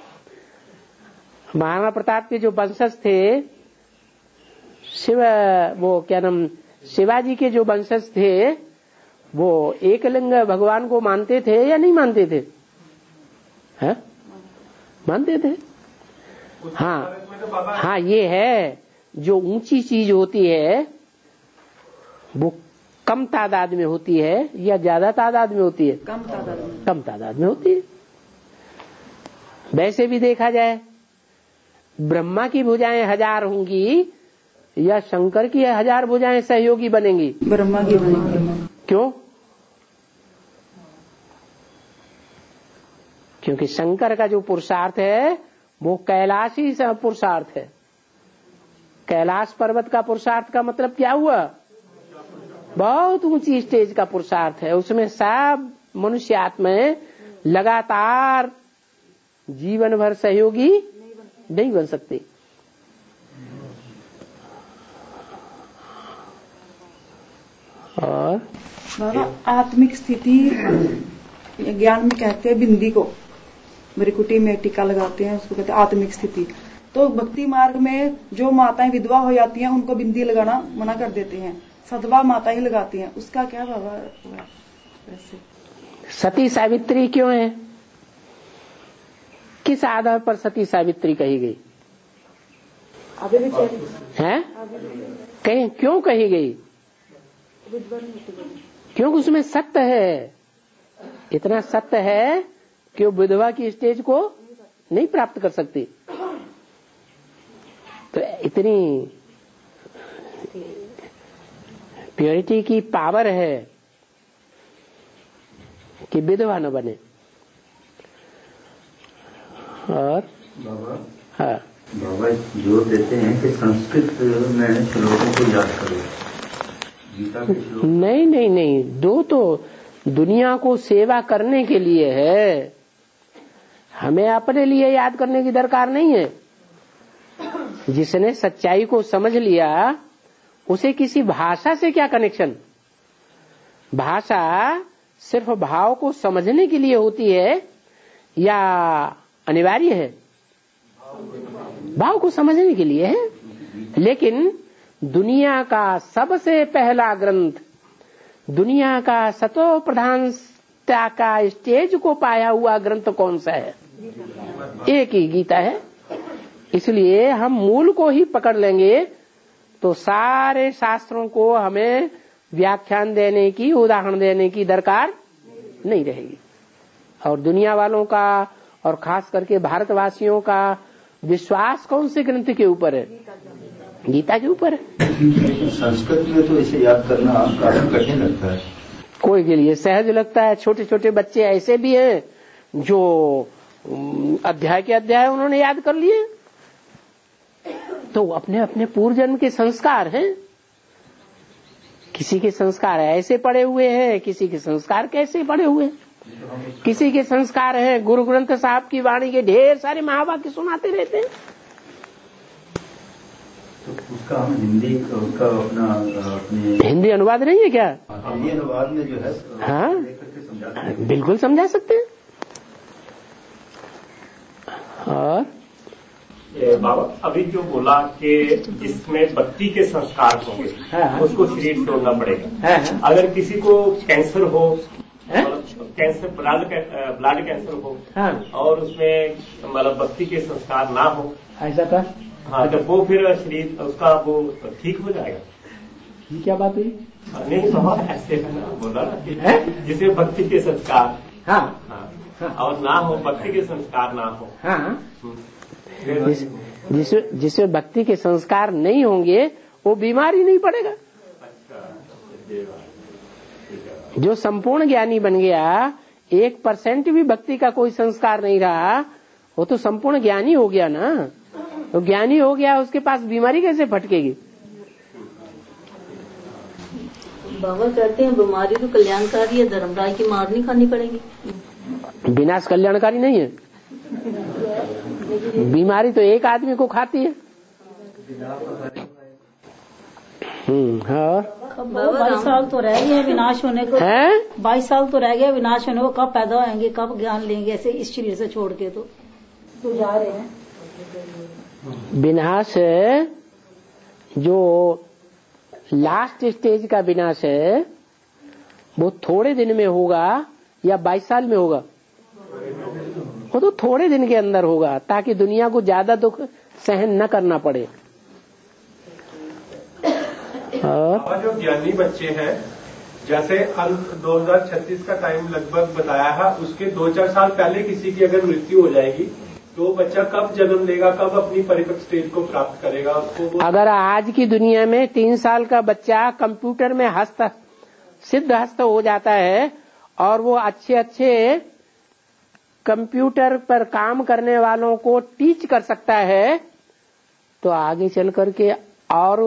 महाराणा प्रताप के जो वंशज थे, शिव वो क्या नाम शिवाजी के जो वंशज थे, वो एकलिंग भगवान को मानते थे या नहीं मानते थे? है? मानते थे। हाँ हाँ, ये है जो ऊंची चीज होती है वो कम तादाद में होती है या ज्यादा तादाद में होती है? कम तादाद में। कम तादाद में होती है। वैसे भी देखा जाए, ब्रह्मा की भुजाएं हजार होंगी या शंकर की हजार भुजाएं सहयोगी बनेंगी? ब्रह्मा की बनेंगी। क्यों? क्योंकि शंकर का जो पुरुषार्थ है वो कैलाशी पुरुषार्थ है। कैलाश पर्वत का पुरुषार्थ का मतलब क्या हुआ? बहुत ऊंची स्टेज का पुरुषार्थ है। उसमें सब मनुष्य आत्माएं लगातार जीवन भर सहयोगी नहीं बन सकते। और बाबा, आत्मिक स्थिति ज्ञान में कहते हैं बिंदी को, मृकुटी में टीका लगाते हैं, उसको कहते हैं आत्मिक स्थिति। तो भक्ति मार्ग में जो माताएं विधवा हो जाती हैं उनको बिंदी लगाना मना कर देते हैं, सधवा माता ही लगाती हैं, उसका क्या बाबा वैसे? सती सावित्री क्यों है? किस आधार पर सती सावित्री कही गई है? कहीं क्यों कही गई? क्योंकि उसमें सत्य है, इतना सत्य है कि वो विधवा की स्टेज को नहीं प्राप्त कर सकती। तो इतनी प्योरिटी की पावर है कि विधवा न बने। और बाबा हाँ बाबा जोर देते हैं कि संस्कृत में श्लोकों को याद करो, गीता के श्लोक। नहीं नहीं नहीं, दो तो दुनिया को सेवा करने के लिए है, हमें अपने लिए याद करने की दरकार नहीं है। जिसने सच्चाई को समझ लिया उसे किसी भाषा से क्या कनेक्शन? भाषा सिर्फ भाव को समझने के लिए होती है या अनिवार्य है? भाव को समझने के लिए है। लेकिन दुनिया का सबसे पहला ग्रंथ, दुनिया का सतो प्रधानता का स्टेज को पाया हुआ ग्रंथ कौन सा है? एक ही गीता है। इसलिए हम मूल को ही पकड़ लेंगे तो सारे शास्त्रों को हमें व्याख्यान देने की, उदाहरण देने की दरकार नहीं रहेगी। और दुनिया वालों का और खास करके भारतवासियों का विश्वास कौन से ग्रंथ के ऊपर है? गीता के ऊपर है। संस्कृत में तो इसे याद करना काफी कठिन लगता है। कोई के लिए सहज लगता है। छोटे छोटे बच्चे ऐसे भी हैं जो अध्याय के अध्याय उन्होंने याद कर लिए। तो अपने अपने पूर्व जन्म के संस्कार हैं। किसी के संस्कार ऐसे पड़े हुए हैं, किसी के संस्कार कैसे पड़े हुए हैं। किसी के संस्कार है गुरु ग्रंथ साहब की वाणी के ढेर सारे महावाक्य सुनाते रहते हैं। तो उसका हम हिंदी उसका अपना अपने हिंदी अनुवाद नहीं है क्या? हिंदी अनुवाद में जो है हाँ बिल्कुल समझा सकते हैं। और बाबा अभी जो बोला कि जिसमें भक्ति के संस्कार होंगे हाँ, उसको शरीर छोड़ना पड़ेगा। हाँ, अगर किसी को कैंसर हो, कैंसर ब्लड ब्लड कैंसर हो हाँ, और उसमें मतलब भक्ति के संस्कार ना हो, ऐसा था। हाँ तो वो फिर शरीर उसका वो ठीक हो जाएगा। ये क्या बात हुई? नहीं बाबा ऐसे बोला ना जिसमें भक्ति के संस्कार हाँ, हाँ, हाँ, और ना हो, भक्ति के संस्कार ना हो। हाँ, जिस जिसमें जिसमें भक्ति के संस्कार नहीं होंगे वो बीमारी नहीं पड़ेगा। जो संपूर्ण ज्ञानी बन गया, एक परसेंट भी भक्ति का कोई संस्कार नहीं रहा, वो तो संपूर्ण ज्ञानी हो गया ना। तो ज्ञानी हो गया, उसके पास बीमारी कैसे फटकेगी? बाबा कहते हैं बीमारी तो कल्याणकारी है, धर्मराज की मार नहीं खानी पड़ेगी। विनाश कल्याणकारी नहीं है। बीमारी तो एक आदमी को खाती है। हम्म हाँ बाईस साल तो रह गए विनाश होने को। है बाईस साल तो रह गया विनाश होने को। कब पैदा होंगे, कब ज्ञान लेंगे ऐसे इस शरीर से छोड़ के? तो तो जा रहे हैं। विनाश जो लास्ट स्टेज का विनाश है वो थोड़े दिन में होगा या बाईस साल में होगा? वो तो थोड़े दिन के अंदर होगा, ताकि दुनिया को ज्यादा दुख सहन न करना पड़े। और जो ज्ञानी बच्चे हैं, जैसे अंत दो हज़ार छत्तीस का टाइम लगभग बताया है, उसके दो चार साल पहले किसी की अगर मृत्यु हो जाएगी तो बच्चा कब जन्म लेगा, कब अपनी परिपक्व स्टेज को प्राप्त करेगा उसको? अगर आज की दुनिया में तीन साल का बच्चा कंप्यूटर में हस्त सिद्ध हस्त हो जाता है और वो अच्छे अच्छे कंप्यूटर पर काम करने वालों को टीच कर सकता है, तो आगे चल करके और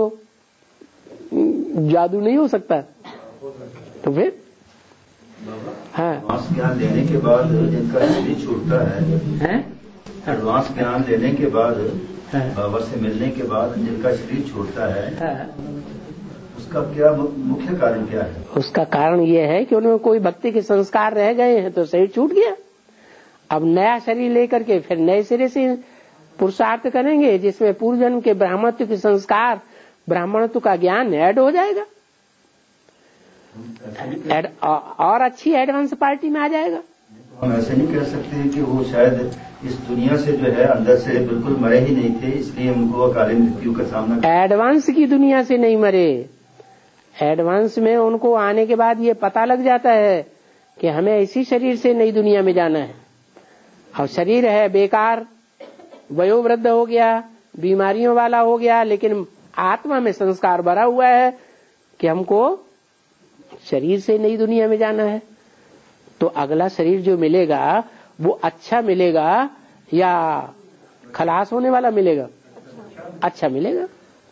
जादू नहीं हो सकता? तो फिर हाँ, एडवांस ज्ञान लेने के बाद जिनका शरीर छूटता है, हैं? एडवांस ज्ञान लेने के बाद हाँ, बाबा से मिलने के बाद जिनका शरीर छूटता है, हाँ, उसका क्या मुख्य कारण क्या है? उसका कारण ये है कि उनमें कोई भक्ति के संस्कार रह गए हैं तो शरीर छूट गया। अब नया शरीर लेकर के फिर नए सिरे से पुरुषार्थ करेंगे, जिसमें पूर्व जन्म के ब्राह्मणत्व के संस्कार, ब्राह्मणत्व का ज्ञान ऐड हो जाएगा, एड, और अच्छी एडवांस पार्टी में आ जाएगा। हम ऐसे नहीं कह सकते हैं कि वो शायद इस दुनिया से जो है अंदर से बिल्कुल मरे ही नहीं थे, इसलिए उनको अकाल मृत्यु का सामना। एडवांस की दुनिया से नहीं मरे, एडवांस में उनको आने के बाद ये पता लग जाता है कि हमें इसी शरीर से नई दुनिया में जाना है। और शरीर है बेकार, वयोवृद्ध हो गया, बीमारियों वाला हो गया, लेकिन आत्मा में संस्कार भरा हुआ है कि हमको शरीर से नई दुनिया में जाना है। तो अगला शरीर जो मिलेगा वो अच्छा मिलेगा या खलास होने वाला मिलेगा? अच्छा मिलेगा।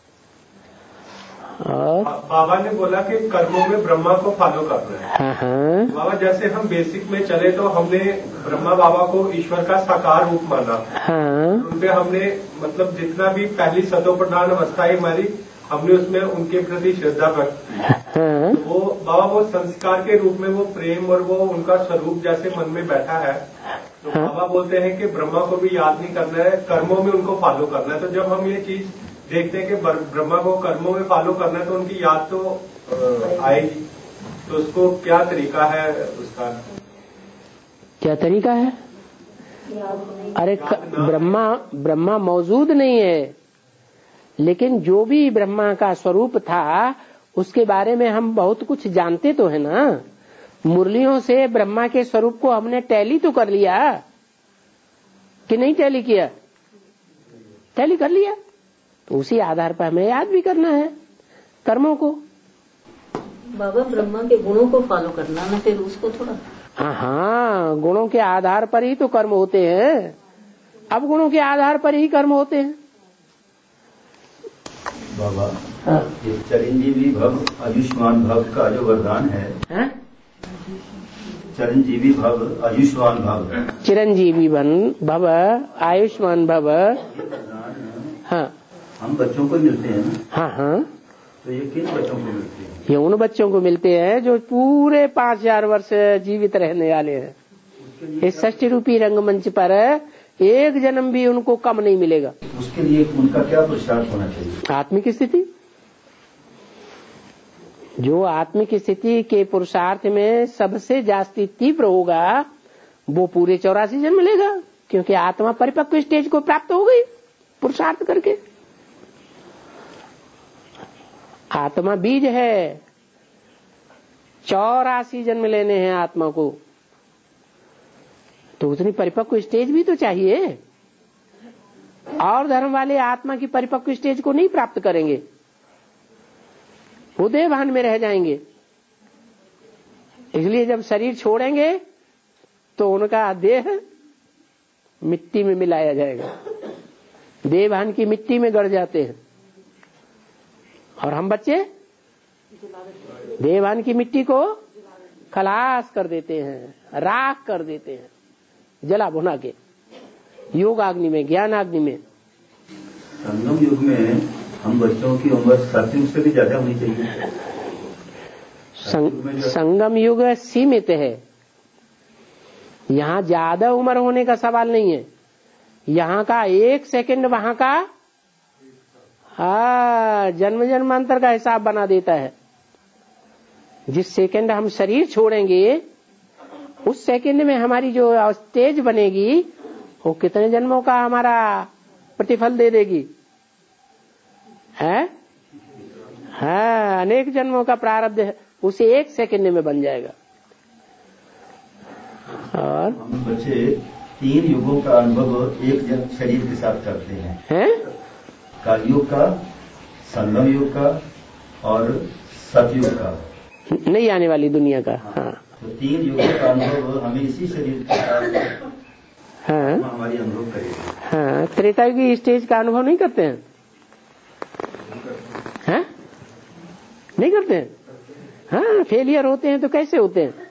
और बाबा ने बोला कि कर्मों में ब्रह्मा को फॉलो करना है। हाँ हाँ बाबा, जैसे हम बेसिक में चले तो हमने ब्रह्मा बाबा को ईश्वर का साकार रूप माना। हाँ उनपे हमने मतलब जितना भी पहली सदो प्रधान अवस्था है हमारी, हमने उसमें उनके प्रति श्रद्धा व्यक्त की। हाँ वो बाबा वो संस्कार के रूप में वो प्रेम और वो उनका स्वरूप जैसे मन में बैठा है, तो हाँ। बाबा बोलते हैं कि ब्रह्मा को भी याद नहीं करना है, कर्मों में उनको फॉलो करना है। तो जब हम ये चीज देखते हैं कि ब्रह्मा को कर्मों में फॉलो करना है तो उनकी याद तो आएगी, तो उसको क्या तरीका है उसका? क्या तरीका है? अरे ब्रह्मा ब्रह्मा मौजूद नहीं है, लेकिन जो भी ब्रह्मा का स्वरूप था उसके बारे में हम बहुत कुछ जानते तो है ना। मुरलियों से ब्रह्मा के स्वरूप को हमने टैली तो कर लिया कि नहीं टैली किया? टैली कर लिया, तो उसी आधार पर हमें याद भी करना है कर्मों को। बाबा, ब्रह्मा के गुणों को फॉलो करना ना, फिर उसको थोड़ा। हाँ हाँ, गुणों के आधार पर ही तो कर्म होते हैं। अब गुणों के आधार पर ही कर्म होते हैं। बाबा, ये चिरंजीवी भव आयुष्मान भव का जो वरदान है, हा? चिरंजीवी भव आयुष्मान भव, चिरंजीवी बन भव आयुष्मान भव, हाँ हम बच्चों को मिलते हैं ना? हाँ हाँ। तो ये किन बच्चों को मिलते हैं? ये उन बच्चों को मिलते हैं जो पूरे पांच हजार वर्ष जीवित रहने वाले हैं। इस षष्ठी रूपी रंगमंच पर एक जन्म भी उनको कम नहीं मिलेगा। उसके लिए उनका क्या पुरुषार्थ होना चाहिए? आत्मिक स्थिति, जो आत्मिक स्थिति के पुरुषार्थ में सबसे जास्ती तीव्र होगा वो पूरे चौरासी जन्म लेगा, क्योंकि आत्मा परिपक्व स्टेज को प्राप्त हो गई पुरुषार्थ करके। आत्मा बीज है, चौरासी जन्म लेने हैं आत्मा को, तो उतनी परिपक्व स्टेज भी तो चाहिए। और धर्म वाले आत्मा की परिपक्व स्टेज को नहीं प्राप्त करेंगे, वो देहभान में रह जाएंगे। इसलिए जब शरीर छोड़ेंगे तो उनका देह मिट्टी में मिलाया जाएगा, देहभान की मिट्टी में गड़ जाते हैं। और हम बच्चे देहभान की मिट्टी को खलास कर देते हैं, राख कर देते हैं, जला भुना के योगाग्नि में, ज्ञानाग्नि में। संगम युग में हम बच्चों की उम्र सतयुग से भी ज्यादा होनी चाहिए। संग, संगम युग सीमित है, यहाँ ज्यादा उम्र होने का सवाल नहीं है। यहाँ का एक सेकंड वहां का हाँ जन्म जन्मांतर का हिसाब बना देता है। जिस सेकंड हम शरीर छोड़ेंगे उस सेकंड में हमारी जो स्टेज बनेगी वो कितने जन्मों का हमारा प्रतिफल दे देगी है? हाँ, अनेक जन्मों का प्रारब्ध उसे एक सेकंड में बन जाएगा। और हम बच्चे तीन युगों का अनुभव एक जन शरीर के साथ करते हैं, हैं? कालयुग का, संगम युग का और सतयुग का, नहीं आने वाली दुनिया का। हाँ, तो तीन युगों का अनुभव हमें इसी शरीर के साथ हाँ हमारी अनुभव करेगी। हाँ। त्रेता की स्टेज का अनुभव नहीं करते हैं? हाँ? नहीं करते हैं? हाँ, फेलियर होते हैं तो कैसे होते हैं?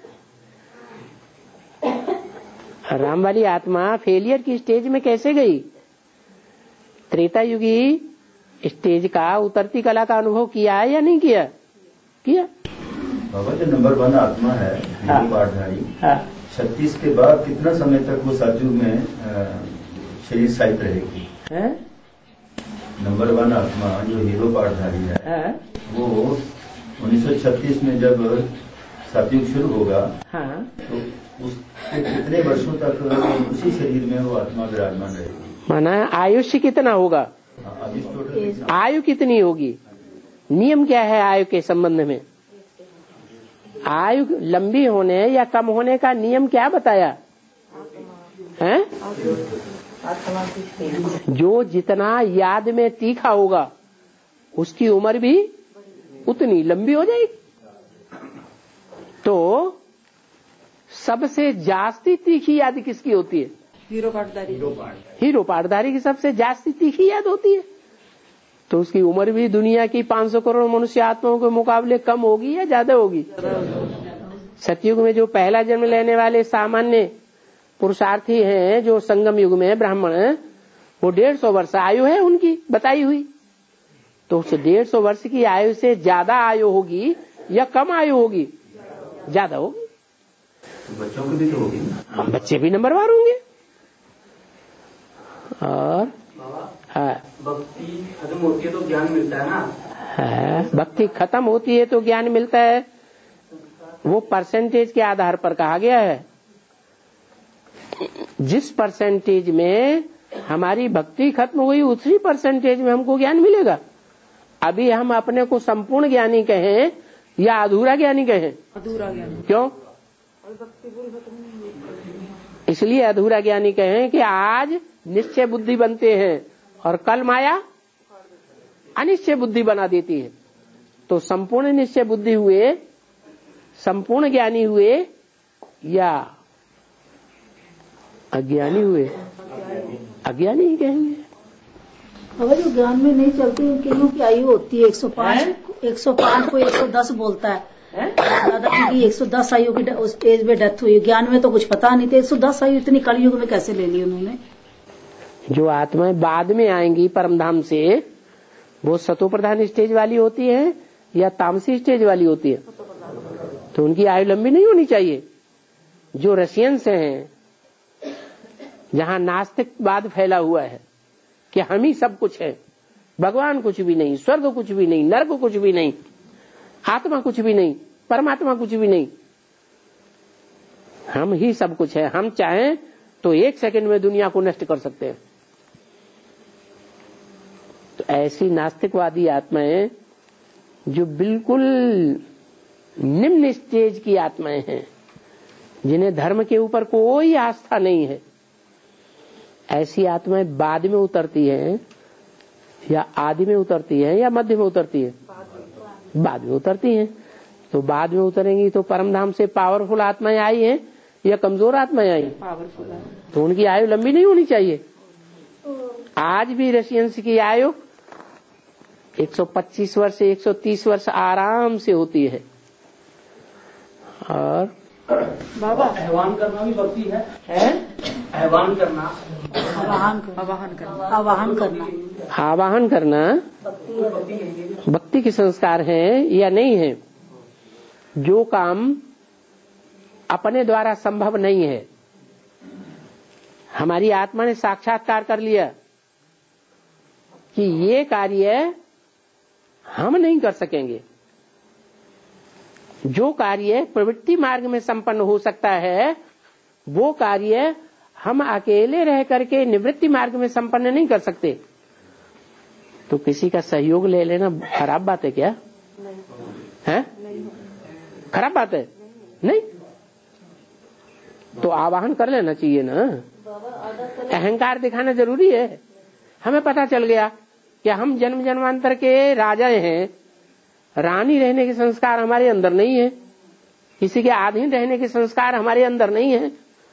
राम वाली आत्मा फेलियर की स्टेज में कैसे गई? त्रेता युगी स्टेज का, उतरती कला का अनुभव किया है या नहीं किया? किया। बाबा, जो नंबर वन आत्मा है, हाँ। पाठधारी, हाँ। छत्तीस के बाद कितना समय तक वो सतयुग में शरीर साहित्य रहेगी? है? नंबर वन आत्मा जो हीरो पाठधारी है, है? वो उन्नीस सौ छत्तीस में जब सतयुग शुरू होगा, हाँ, तो उसके कितने वर्षों तक उसी शरीर में वो आत्मा विराजमान रहेगी? माना आयुष्य कितना होगा? अभी टोटल आयु कितनी होगी? नियम क्या है आयु के संबंध में? आयु लंबी होने या कम होने का नियम क्या बताया है? जो जितना याद में तीखा होगा उसकी उम्र भी उतनी लंबी हो जाएगी। तो सबसे जास्ती तीखी याद किसकी होती है? हीरो पाठधारी। हीरो पाठधारी की सबसे जास्ती तीखी याद होती है। तो उसकी उम्र भी दुनिया की पाँच सौ करोड़ मनुष्य आत्माओं के मुकाबले कम होगी या ज्यादा होगी? सतयुग में जो पहला जन्म लेने वाले सामान्य पुरुषार्थी हैं, जो संगम युग में ब्राह्मण हैं, वो डेढ़ सौ वर्ष आयु है उनकी बताई हुई। तो उस डेढ़ सौ वर्ष की आयु से ज्यादा आयु होगी या कम आयु होगी? ज्यादा होगी। बच्चों की भी तो होगी ना? बच्चे भी नंबरवार होंगे। और हाँ, भक्ति खत्म होती है तो ज्ञान मिलता है ना? है, भक्ति खत्म होती है तो ज्ञान मिलता है। वो परसेंटेज के आधार पर कहा गया है। जिस परसेंटेज में हमारी भक्ति खत्म हुई उसी परसेंटेज में हमको ज्ञान मिलेगा। अभी हम अपने को संपूर्ण ज्ञानी कहें या अधूरा ज्ञानी कहें? अधूरा ज्ञानी। क्यों? इसलिए अधूरा ज्ञानी कहें कि आज निश्चय बुद्धि बनते हैं और कल माया अनिश्चय बुद्धि बना देती है। तो संपूर्ण निश्चय बुद्धि हुए, संपूर्ण ज्ञानी हुए या अज्ञानी हुए? अज्ञानी ही कहेंगे। अगर जो ज्ञान में नहीं चलते कईयों की आयु होती है एक सौ पाँच एक सौ पाँच को एक सौ दस बोलता है। दादा की एक सौ दस आयु की उस एज में डेथ हुई। ज्ञान में तो कुछ पता नहीं था। एक सौ दस आयु इतनी कलयुग में कैसे ले ली उन्होंने? जो आत्माएं बाद में आएंगी परमधाम से, वो सतो प्रधान स्टेज वाली होती है या तामसी स्टेज वाली होती है? तो उनकी आयु लंबी नहीं होनी चाहिए। जो रशियंस हैं, जहां नास्तिकवाद फैला हुआ है कि हम ही सब कुछ है, भगवान कुछ भी नहीं, स्वर्ग कुछ भी नहीं, नर्क कुछ भी नहीं, आत्मा कुछ भी नहीं, परमात्मा कुछ भी नहीं, हम ही सब कुछ है। हम चाहें तो एक सेकंड में दुनिया को नष्ट कर सकते हैं। तो ऐसी नास्तिकवादी आत्माएं जो बिल्कुल निम्न स्टेज की आत्माएं हैं, जिन्हें धर्म के ऊपर कोई आस्था नहीं है, ऐसी आत्माएं बाद में उतरती हैं या आदि में उतरती है या मध्य में उतरती है? बाद में उतरती हैं। तो बाद में उतरेंगी तो परमधाम से पावरफुल आत्माएं आई हैं या कमजोर आत्माएं आई? पावरफुल है। तो उनकी आयु लंबी नहीं होनी चाहिए। आज भी रशियंस की आयु एक सौ पच्चीस वर्ष से एक सौ तीस वर्ष आराम से होती है। और बाबा आह्वान करना भी भक्ति है, है? आह्वान करना, आवाहन करना, आवाहन करना, आवाहन करना, आवाहन करना भक्ति के संस्कार हैं या नहीं है? जो काम अपने द्वारा संभव नहीं है, हमारी आत्मा ने साक्षात्कार कर लिया कि ये कार्य हम नहीं कर सकेंगे। जो कार्य प्रवृत्ति मार्ग में संपन्न हो सकता है, वो कार्य हम अकेले रह करके निवृत्ति मार्ग में संपन्न नहीं कर सकते। तो किसी का सहयोग ले लेना खराब बात है क्या? है? खराब बात है? नहीं। तो आवाहन कर लेना चाहिए ना। अहंकार दिखाना जरूरी है। हमें पता चल गया कि हम जन्म जन्मांतर के राजा हैं, रानी रहने के संस्कार हमारे अंदर नहीं है, किसी के अधीन रहने के संस्कार हमारे अंदर नहीं है।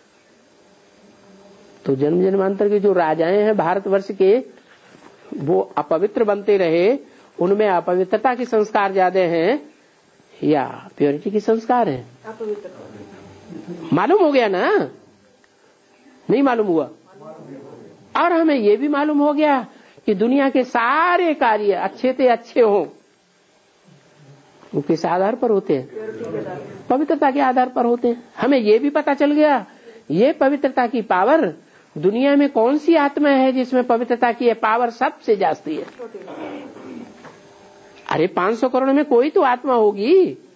तो जन्म जन्मांतर के जो राजाएं हैं भारतवर्ष के, वो अपवित्र बनते रहे, उनमें अपवित्रता के संस्कार ज्यादा हैं या प्योरिटी के संस्कार हैं? मालूम हो गया ना? नहीं मालूम हुआ? और हमें ये भी मालूम हो गया कि दुनिया के सारे कार्य अच्छे से अच्छे हों, वो किस आधार पर होते हैं? पवित्रता के आधार पर होते हैं। हमें ये भी पता चल गया ये पवित्रता की पावर दुनिया में कौन सी आत्मा है जिसमें पवित्रता की पावर सबसे जास्ती है। अरे पाँच सौ करोड़ में कोई तो आत्मा होगी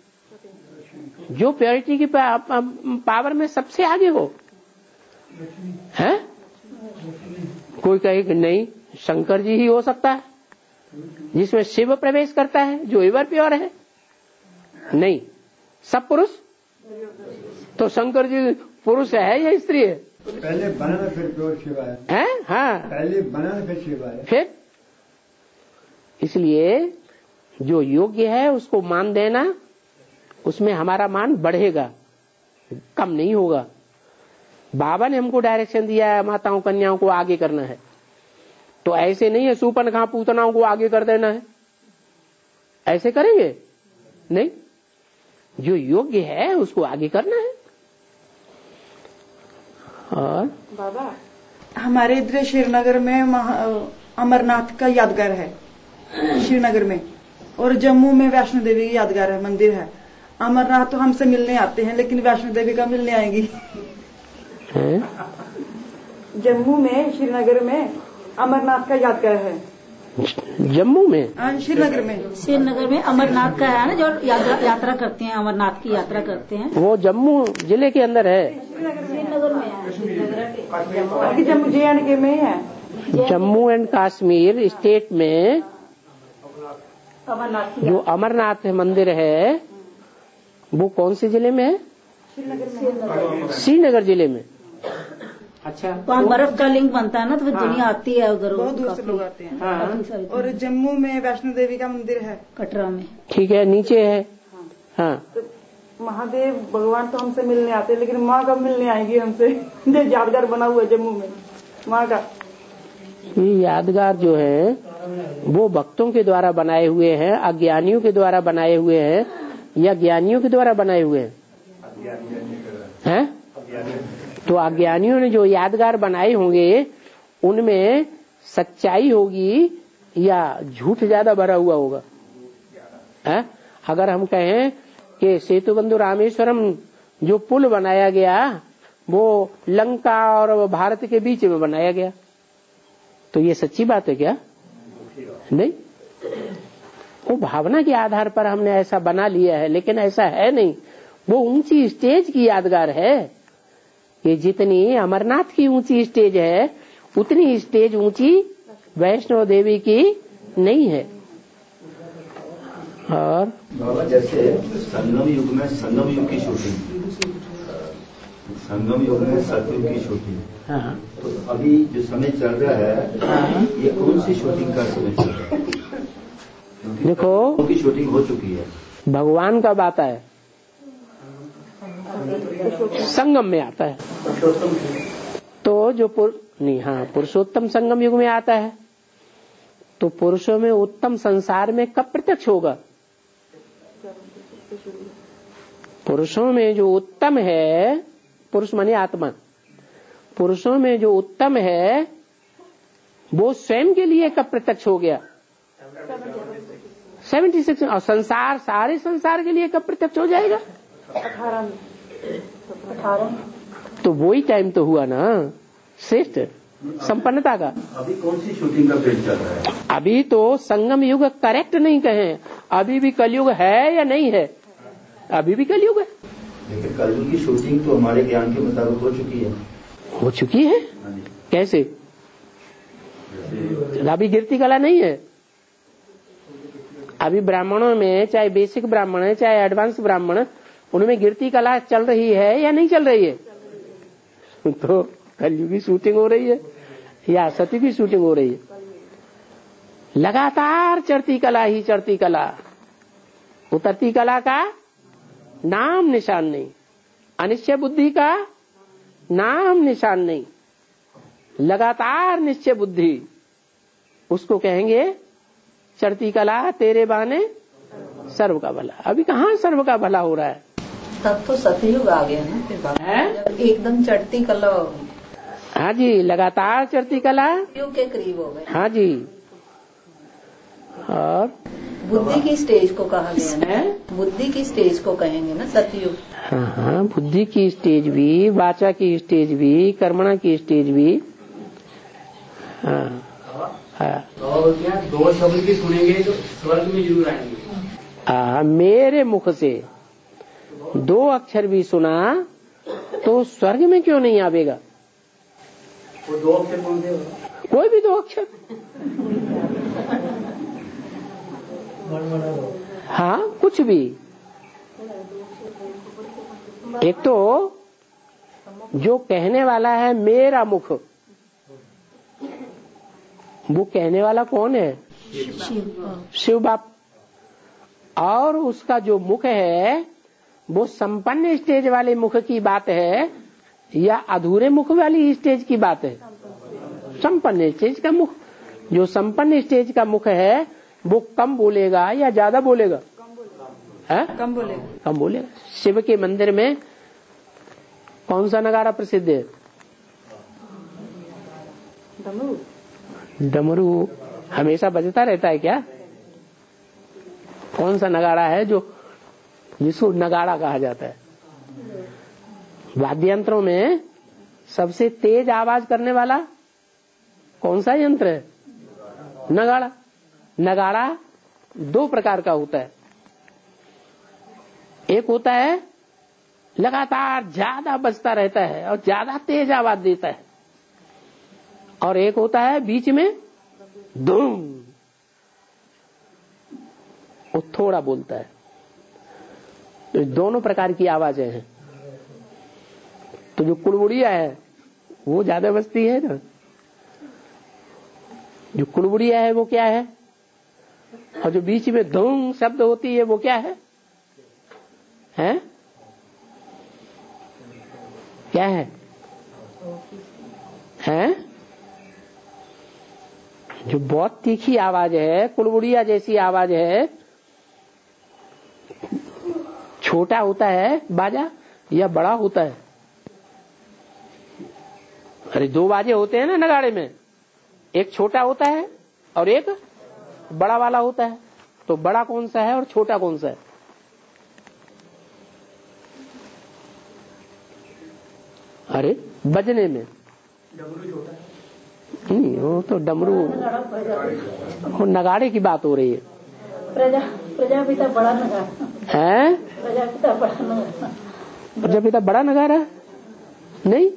जो प्योरिटी की पावर में सबसे आगे हो, है? कोई कहे कि नहीं शंकर जी ही हो सकता है जिसमें शिव प्रवेश करता है जो एवर प्योर है। नहीं, सब पुरुष। तो शंकर जी पुरुष है या स्त्री है? पहले बना फिर प्योर शिव है, है? हाँ, पहले बना फिर शिव है। फिर इसलिए जो योग्य है उसको मान देना, उसमें हमारा मान बढ़ेगा, कम नहीं होगा। बाबा ने हमको डायरेक्शन दिया है माताओं कन्याओं को आगे करना है, तो ऐसे नहीं है सूपन पूतनाओं को आगे कर देना है, ऐसे करेंगे नहीं। जो योग्य है उसको आगे करना है। और बाबा हमारे इधर श्रीनगर में अमरनाथ का यादगार है श्रीनगर में, और जम्मू में वैष्णो देवी की यादगार है, मंदिर है। अमरनाथ तो हमसे मिलने आते हैं लेकिन वैष्णो देवी का मिलने आएंगी। जम्मू में श्रीनगर में अमरनाथ का यादगार है। जम्मू में श्रीनगर में श्रीनगर में अमरनाथ का है ना, जो यात्रा करते हैं, अमरनाथ की यात्रा करते हैं। वो जम्मू जिले के अंदर है। श्रीनगर में है, जम्मू जे एंड के में है। जम्मू एंड कश्मीर स्टेट में अमरनाथ जो अमरनाथ मंदिर है वो कौन से जिले में है? श्रीनगर जिले में। अच्छा, वहाँ बर्फ का लिंग बनता है ना, तो फिर दुनिया आती है उधर, बहुत दूर से लोग आते हैं। हाँ। और जम्मू में वैष्णो देवी का मंदिर है, कटरा में। ठीक है, नीचे है। हाँ, तो महादेव भगवान तो हमसे मिलने आते हैं, लेकिन माँ कब मिलने आएंगी हमसे? यादगार बना हुआ है जम्मू में माँ का। ये यादगार जो है वो भक्तों के द्वारा बनाए हुए हैं, अज्ञानियों के द्वारा बनाए हुए हैं या ज्ञानियों के द्वारा बनाए हुए हैं? हैं? तो अज्ञानियों ने जो यादगार बनाए होंगे उनमें सच्चाई होगी या झूठ ज्यादा भरा हुआ होगा? है? अगर हम कहें कि सेतुबंधु रामेश्वरम जो पुल बनाया गया वो लंका और भारत के बीच में बनाया गया, तो ये सच्ची बात है क्या? नहीं, वो भावना के आधार पर हमने ऐसा बना लिया है, लेकिन ऐसा है नहीं। वो ऊंची स्टेज की यादगार है कि जितनी अमरनाथ की ऊंची स्टेज है उतनी स्टेज ऊंची वैष्णो देवी की नहीं है। और बाबा जैसे संगम युग में संगम युग की शूटिंग, संगम युग में सतयुग की शूटिंग, हाँ, तो अभी जो समय चल रहा है हाँ, ये कौन सी शूटिंग का समय चल रहा है? देखो की शूटिंग हो चुकी है, भगवान कब आता है? संगम में आता है। तो जो पुर नहीं, हाँ, पुरुषोत्तम संगम युग में आता है। तो पुरुषों में उत्तम संसार में कब प्रत्यक्ष होगा? पुरुषों में जो उत्तम है, पुरुष माने आत्मा, पुरुषों में जो उत्तम है वो स्वयं के लिए कब प्रत्यक्ष हो गया? Seventy six. और संसार, सारे संसार के लिए कब प्रत्यक्ष हो जाएगा? अठारह अठारह तो वही टाइम तो हुआ ना श्रेष्ठ संपन्नता का। अभी कौन सी शूटिंग का पीरियड चल रहा है? अभी तो संगम युग करेक्ट नहीं कहें, अभी भी कलयुग है या नहीं है? अभी भी कलयुग है। लेकिन कलयुग की शूटिंग तो हमारे ज्ञान के मुताबिक हो चुकी है। हो चुकी है? कैसे? अभी गिरती कला नहीं है। अभी ब्राह्मणों में, चाहे बेसिक ब्राह्मण है चाहे एडवांस ब्राह्मण, उनमें गिरती कला चल रही है या नहीं चल रही है? तो कलयुग की शूटिंग हो रही है या सती की शूटिंग हो रही है? लगातार चढ़ती कला ही चढ़ती कला, उतरती कला का नाम निशान नहीं, अनिश्चय बुद्धि का नाम निशान नहीं, लगातार निश्चय बुद्धि, उसको कहेंगे चढ़ती कला तेरे बहाने सर्व का भला। अभी कहाँ सर्व का भला हो रहा है? तब तो सतयुग आ गया ना फिर जब एकदम चढ़ती कला। हाँ जी, लगातार चढ़ती कला युग के करीब हो गए। हाँ जी। और बुद्धि की स्टेज को कहा गया है, बुद्धि की स्टेज को कहेंगे ना सतयुग। हाँ हाँ, बुद्धि की स्टेज भी, वाचा की स्टेज भी, कर्मणा की स्टेज भी। हाँ हाँ, और क्या दो शब्द भी सुनेंगे तो स्वर्ग में जरूर आएंगे। आ, मेरे मुख से दो अक्षर भी सुना तो स्वर्ग में क्यों नहीं आवेगा? वो दो अक्षर कौन से? कोई भी दो अक्षर। हाँ, कुछ भी। एक तो जो कहने वाला है मेरा मुख, वो कहने वाला कौन है? शिव बाप। और उसका जो मुख है वो संपन्न स्टेज वाले मुख की बात है या अधूरे मुख वाली स्टेज की बात है? संपन्न स्टेज का मुख। जो संपन्न स्टेज का मुख है वो कम बोलेगा या ज्यादा बोलेगा? है? कम बोलेगा। कम बोलेगा। शिव के मंदिर में कौन सा नगाड़ा प्रसिद्ध है? डमरू। डमरू हमेशा बजता रहता है क्या? कौन सा नगाड़ा है जो जिसको नगाड़ा कहा जाता है? वाद्य यंत्रों में सबसे तेज आवाज करने वाला कौन सा यंत्र है? नगाड़ा। नगाड़ा दो प्रकार का होता है। एक होता है लगातार ज्यादा बजता रहता है और ज्यादा तेज आवाज देता है, और एक होता है बीच में धूम, वो थोड़ा बोलता है। तो दोनों प्रकार की आवाजें हैं। तो जो कुड़बुड़िया है वो ज्यादा बजती है ना। जो कुड़बुड़िया है वो क्या है, और जो बीच में धूम शब्द होती है वो क्या है? हैं? क्या है? हैं? जो बहुत तीखी आवाज है, कुड़बुड़िया जैसी आवाज है, छोटा होता है बाजा या बड़ा होता है? अरे दो बाजे होते हैं ना नगाड़े में, एक छोटा होता है और एक बड़ा वाला होता है। तो बड़ा कौन सा है और छोटा कौन सा है? अरे बजने में डमरू छोटा है। नहीं, वो तो डमरू, वो नगाड़े की बात हो रही है। प्रजा प्रजापिता बड़ा नगाड़ा है? प्रजापिता बड़ा नगाड़ा। प्रजापिता बड़ा नगाड़ा नहीं।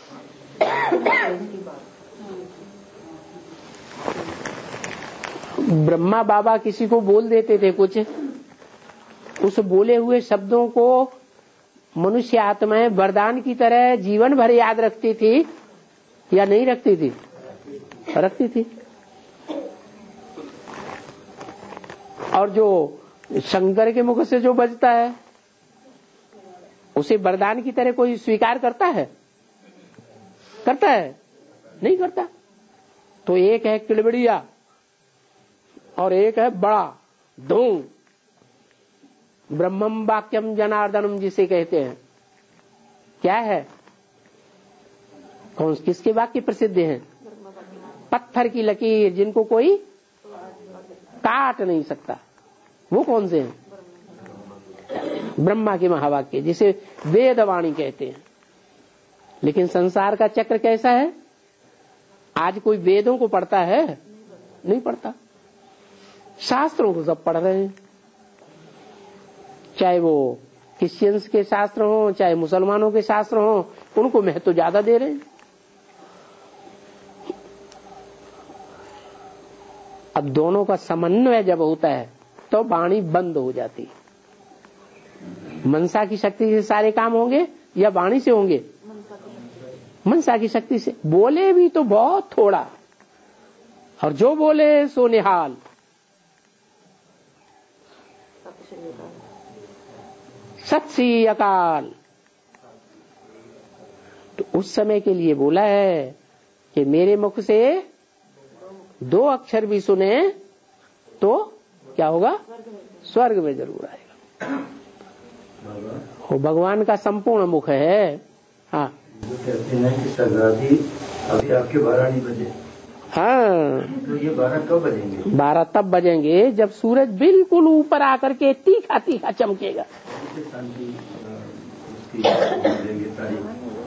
ब्रह्मा बाबा किसी को बोल देते थे कुछ, उस बोले हुए शब्दों को मनुष्य आत्माएं वरदान की तरह जीवन भर याद रखती थी या नहीं रखती थी? रखती थी। और जो शंकर के मुख से जो बजता है उसे वरदान की तरह कोई स्वीकार करता है? करता है? नहीं करता। तो एक है किड़बड़िया और एक है बड़ा धूम। ब्रह्मम वाक्यम जनार्दनम जिसे कहते हैं, क्या है? कौन किसके वाक्य प्रसिद्ध हैं? पत्थर की लकीर जिनको कोई काट नहीं सकता, वो कौन से हैं? ब्रह्मा के महावाक्य जिसे वेदवाणी कहते हैं। लेकिन संसार का चक्र कैसा है? आज कोई वेदों को पढ़ता है? नहीं पढ़ता। शास्त्रों को सब पढ़ रहे हैं, चाहे वो क्रिश्चियंस के शास्त्र हो चाहे मुसलमानों के शास्त्र हो, उनको महत्व ज्यादा दे रहे हैं। अब दोनों का समन्वय जब होता है तो वाणी बंद हो जाती है। मनसा की शक्ति से सारे काम होंगे या वाणी से होंगे? मनसा की शक्ति से। बोले भी तो बहुत थोड़ा, और जो बोले सो निहाल। सत श्री अकाल। तो उस समय के लिए बोला है कि मेरे मुख से दो अक्षर भी सुने तो क्या होगा? स्वर्ग में जरूर आएगा। वो भगवान का संपूर्ण मुख है। हाँ, जो कहते हैं कि सगादी अभी आपके बारह नहीं बजे, हाँ, तो ये बारह कब बजेंगे? बारह तब बजेंगे जब सूरज बिल्कुल ऊपर आकर के तीखा तीखा चमकेगा। शांति उसकी देंगे तारीख।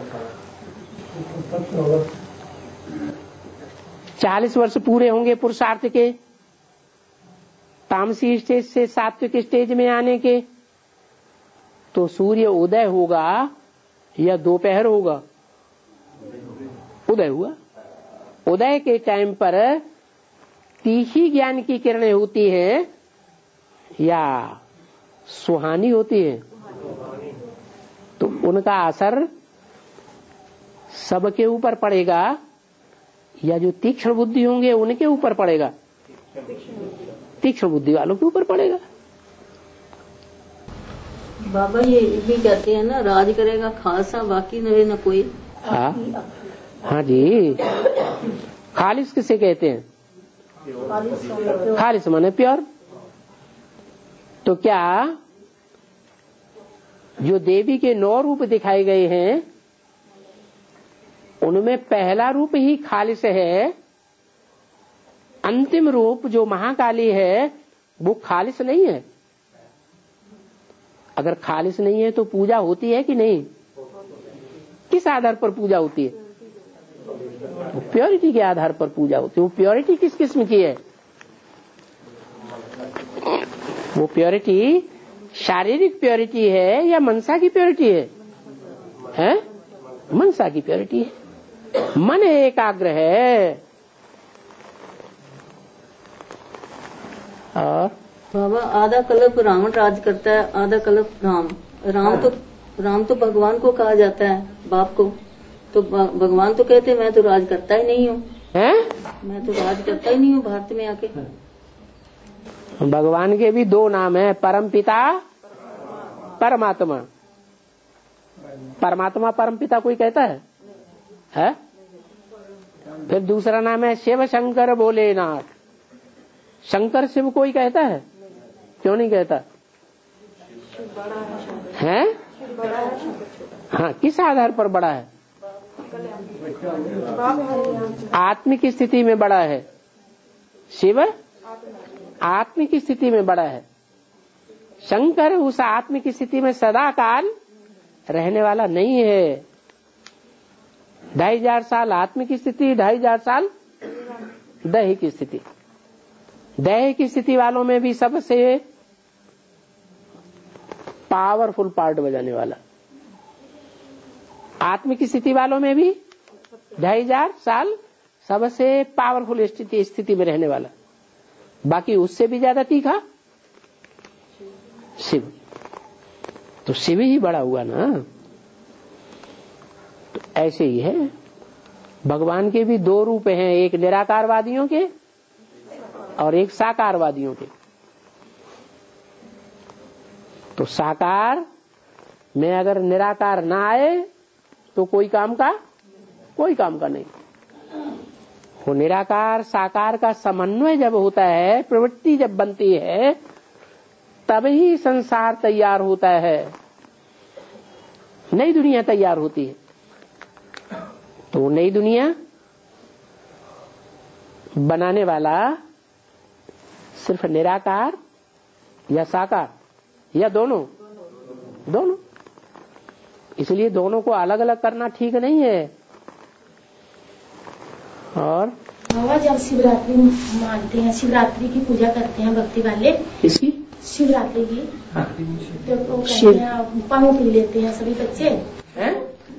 चालीस वर्ष पूरे होंगे पुरुषार्थ के, तामसी स्टेज से सात्विक स्टेज में आने के, तो सूर्य उदय होगा या दोपहर होगा? उदय हुआ। उदय के टाइम पर तीखी ज्ञान की किरणें होती हैं या सुहानी होती है, तो उनका असर सबके ऊपर पड़ेगा या जो तीक्ष्ण बुद्धि होंगे उनके ऊपर पड़ेगा? तीक्ष्ण बुद्धि वालों के ऊपर पड़ेगा। बाबा ये भी कहते हैं ना, राज करेगा खालसा बाकी न न कोई। हाँ हाँ जी, खालिस किसे कहते हैं? खालिस माने प्योर। तो क्या जो देवी के नौ रूप दिखाए गए हैं उनमें पहला रूप ही खालिस है, अंतिम रूप जो महाकाली है वो खालिस नहीं है? अगर खालिस नहीं है तो पूजा होती है कि नहीं? किस आधार पर पूजा होती है? वो प्योरिटी के आधार पर पूजा होती है। वो प्योरिटी किस किस्म की है? वो प्योरिटी शारीरिक प्योरिटी है या मनसा की प्योरिटी है? हैं? मनसा की प्योरिटी है। मन एकाग्र है। और बाबा आधा कल्प रावण राज करता है, आधा कल्प राम। राम तो राम तो भगवान को कहा जाता है, बाप को। तो भगवान तो कहते मैं तो राज करता ही नहीं हूँ, मैं तो राज करता ही नहीं हूँ भारत में आके। भगवान के भी दो नाम है, परम पिता परमात्मा। परमात्मा परम पिता कोई कहता है, है? फिर दूसरा नाम है शिव शंकर भोलेनाथ। शंकर शिव कोई कहता है? क्यों नहीं कहता है? हाँ, किस आधार पर बड़ा है? आत्मिक स्थिति में बड़ा है। शिव आत्मिक स्थिति में बड़ा है। शंकर उस आत्मिक स्थिति में सदा काल रहने वाला नहीं है। ढाई हजार साल आत्मिक स्थिति, ढाई हजार साल दैहिक स्थिति। दैहिक स्थिति वालों में भी सबसे पावरफुल पार्ट बजाने वाला, आत्मिक स्थिति वालों में भी ढाई हजार साल सबसे पावरफुल स्थिति स्थिति में रहने वाला। बाकी उससे भी ज्यादा तीखा शिव। तो शिव ही बड़ा हुआ ना। तो ऐसे ही है, भगवान के भी दो रूप हैं, एक निराकारवादियों के और एक साकारवादियों के। तो साकार में अगर निराकार ना आए तो कोई काम का कोई काम का नहीं। वो निराकार साकार का समन्वय जब होता है, प्रवृत्ति जब बनती है, तभी संसार तैयार होता है, नई दुनिया तैयार होती है। तो नई दुनिया बनाने वाला सिर्फ निराकार या साकार या दोनों दोनों। इसलिए दोनों को अलग अलग करना ठीक नहीं है। और बाबा जब शिवरात्रि मानते हैं, शिवरात्रि की पूजा करते हैं भक्ति वाले, इसकी शिवरात्रि की तो वो कहते हैं भांग पी लेते हैं सभी बच्चे हैं?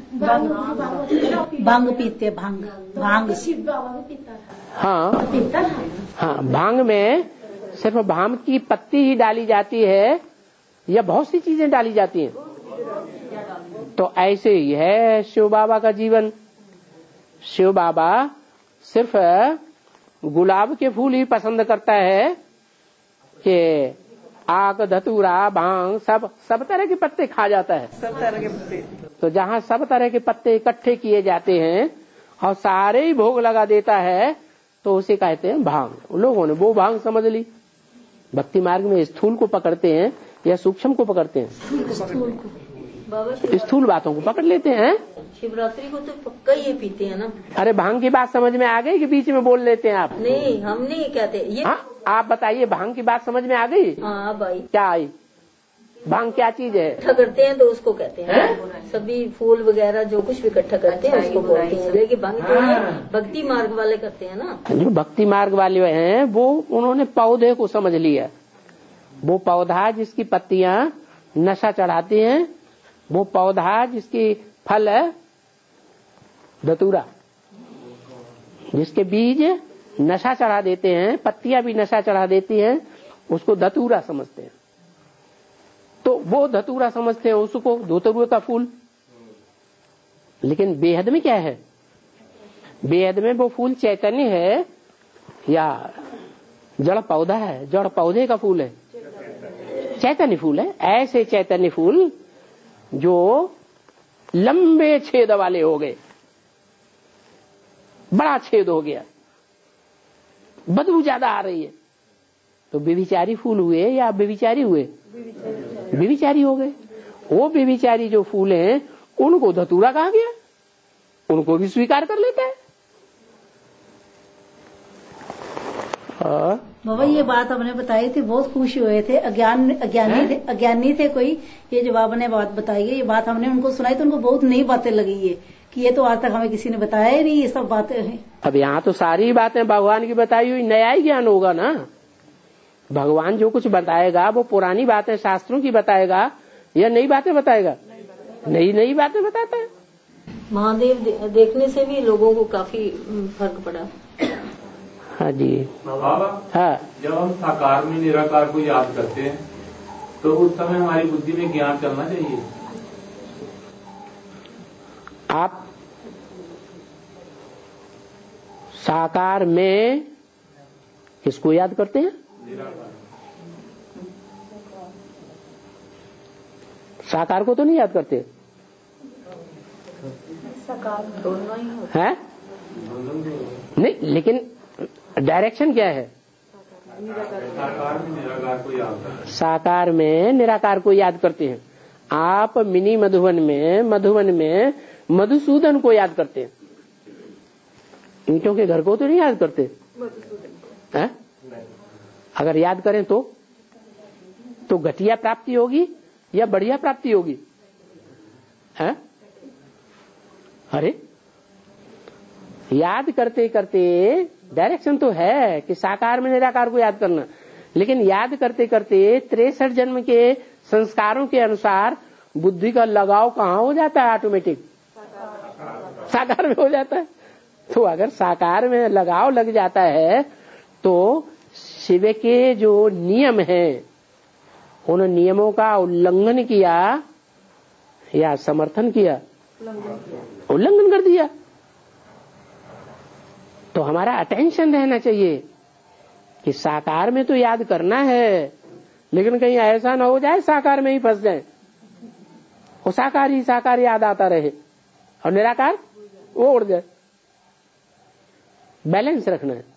भांग पीते, भांग भांग शिव बाबा भी पीता था। हाँ पीता था। हाँ, भांग में सिर्फ भांग की पत्ती ही डाली जाती है या बहुत सी चीजें डाली जाती हैं? तो ऐसे ही है शिव बाबा का जीवन। शिव बाबा सिर्फ गुलाब के फूल ही पसंद करता है कि आक, धतूरा, भांग सब सब तरह के पत्ते खा जाता है। सब तरह के पत्ते। तो जहाँ सब तरह के पत्ते इकट्ठे किए जाते हैं और सारे ही भोग लगा देता है तो उसे कहते हैं भांग। लोगों ने वो भांग समझ ली। भक्ति मार्ग में स्थूल को पकड़ते हैं या सूक्ष्म को पकड़ते हैं? स्थूल बातों को पकड़ लेते हैं। शिवरात्रि को तो पक्का ये पीते हैं ना। अरे भांग की बात समझ में आ गई कि बीच में बोल लेते हैं आप? नहीं, हम नहीं कहते ये। हाँ, आप बताइए, भांग की बात समझ में आ गई? हाँ भाई। क्या आई? भांग क्या चीज है? इकट्ठा करते हैं तो उसको कहते हैं है? सभी फूल वगैरह जो कुछ भी इकट्ठा करते हैं उसको बोलते हैं। लेकिन भांग जो है भक्ति मार्ग वाले करते हैं ना। जो भक्ति मार्ग वाले हैं वो उन्होंने पौधे को समझ लिया। वो पौधा जिसकी पत्तियां नशा चढ़ाती हैं, वो पौधा जिसकी फल है धतूरा, जिसके बीज नशा चढ़ा देते हैं, पत्तियां भी नशा चढ़ा देती हैं, उसको धतूरा समझते हैं। तो वो धतूरा समझते हैं उसको, धतूरे का फूल। लेकिन बेहद में क्या है? बेहद में वो फूल चैतन्य है या जड़ पौधा है? जड़ पौधे का फूल है, चैतन्य फूल है। ऐसे चैतन्य फूल जो लंबे छेद वाले हो गए, बड़ा छेद हो गया, बदबू ज्यादा आ रही है, तो व्यभिचारी फूल हुए या व्यभिचारी हुए? व्यभिचारी हो गए। वो व्यभिचारी जो फूल हैं उनको धतूरा कहा गया, उनको भी स्वीकार कर लेता है। और बाबा ये बात हमने बताई थी, बहुत खुश हुए थे। अज्ञान अज्ञानी थे, अज्ञानी थे कोई, ये जो बाबा ने बात बताई है, ये बात हमने उनको सुनाई तो उनको बहुत नई बातें लगी है कि ये तो आज तक हमें किसी ने बताया ही नहीं, ये सब बातें हैं। अब यहाँ तो सारी बातें भगवान की बताई हुई, नया ही ज्ञान होगा ना। भगवान जो कुछ बताएगा वो पुरानी बातें शास्त्रों की बताएगा या नई बातें बताएगा? नई नई बातें बताता है। महादेव दे, देखने से भी लोगों को काफी फर्क पड़ा। हाँ जी बाबा। हाँ, जब हम साकार में निराकार को याद करते हैं तो उस समय हमारी बुद्धि में ज्ञान चलना चाहिए। आप साकार में किसको याद करते हैं? साकार को तो नहीं याद करते हैं? नहीं, लेकिन डायरेक्शन क्या है? साकार में निराकार को याद साकार में निराकार को याद करते हैं। आप मिनी मधुवन में मधुवन में मधुसूदन को याद करते हैं, ईंटों के घर को तो नहीं याद करते हैं? अगर याद करें तो तो घटिया प्राप्ति होगी या बढ़िया प्राप्ति होगी? हैं? अरे याद करते करते डायरेक्शन तो है कि साकार में निराकार को याद करना, लेकिन याद करते करते तिरसठ जन्म के संस्कारों के अनुसार बुद्धि का लगाव कहाँ हो जाता है? ऑटोमेटिक साकार में हो जाता है। तो अगर साकार में लगाव लग जाता है तो शिव के जो नियम हैं उन नियमों का उल्लंघन किया या समर्थन किया? उल्लंघन कर दिया। तो हमारा अटेंशन रहना चाहिए कि साकार में तो याद करना है, लेकिन कहीं ऐसा ना हो जाए साकार में ही फंस जाए, वो साकार ही साकार याद आता रहे और निराकार वो उड़ जाए। बैलेंस रखना है।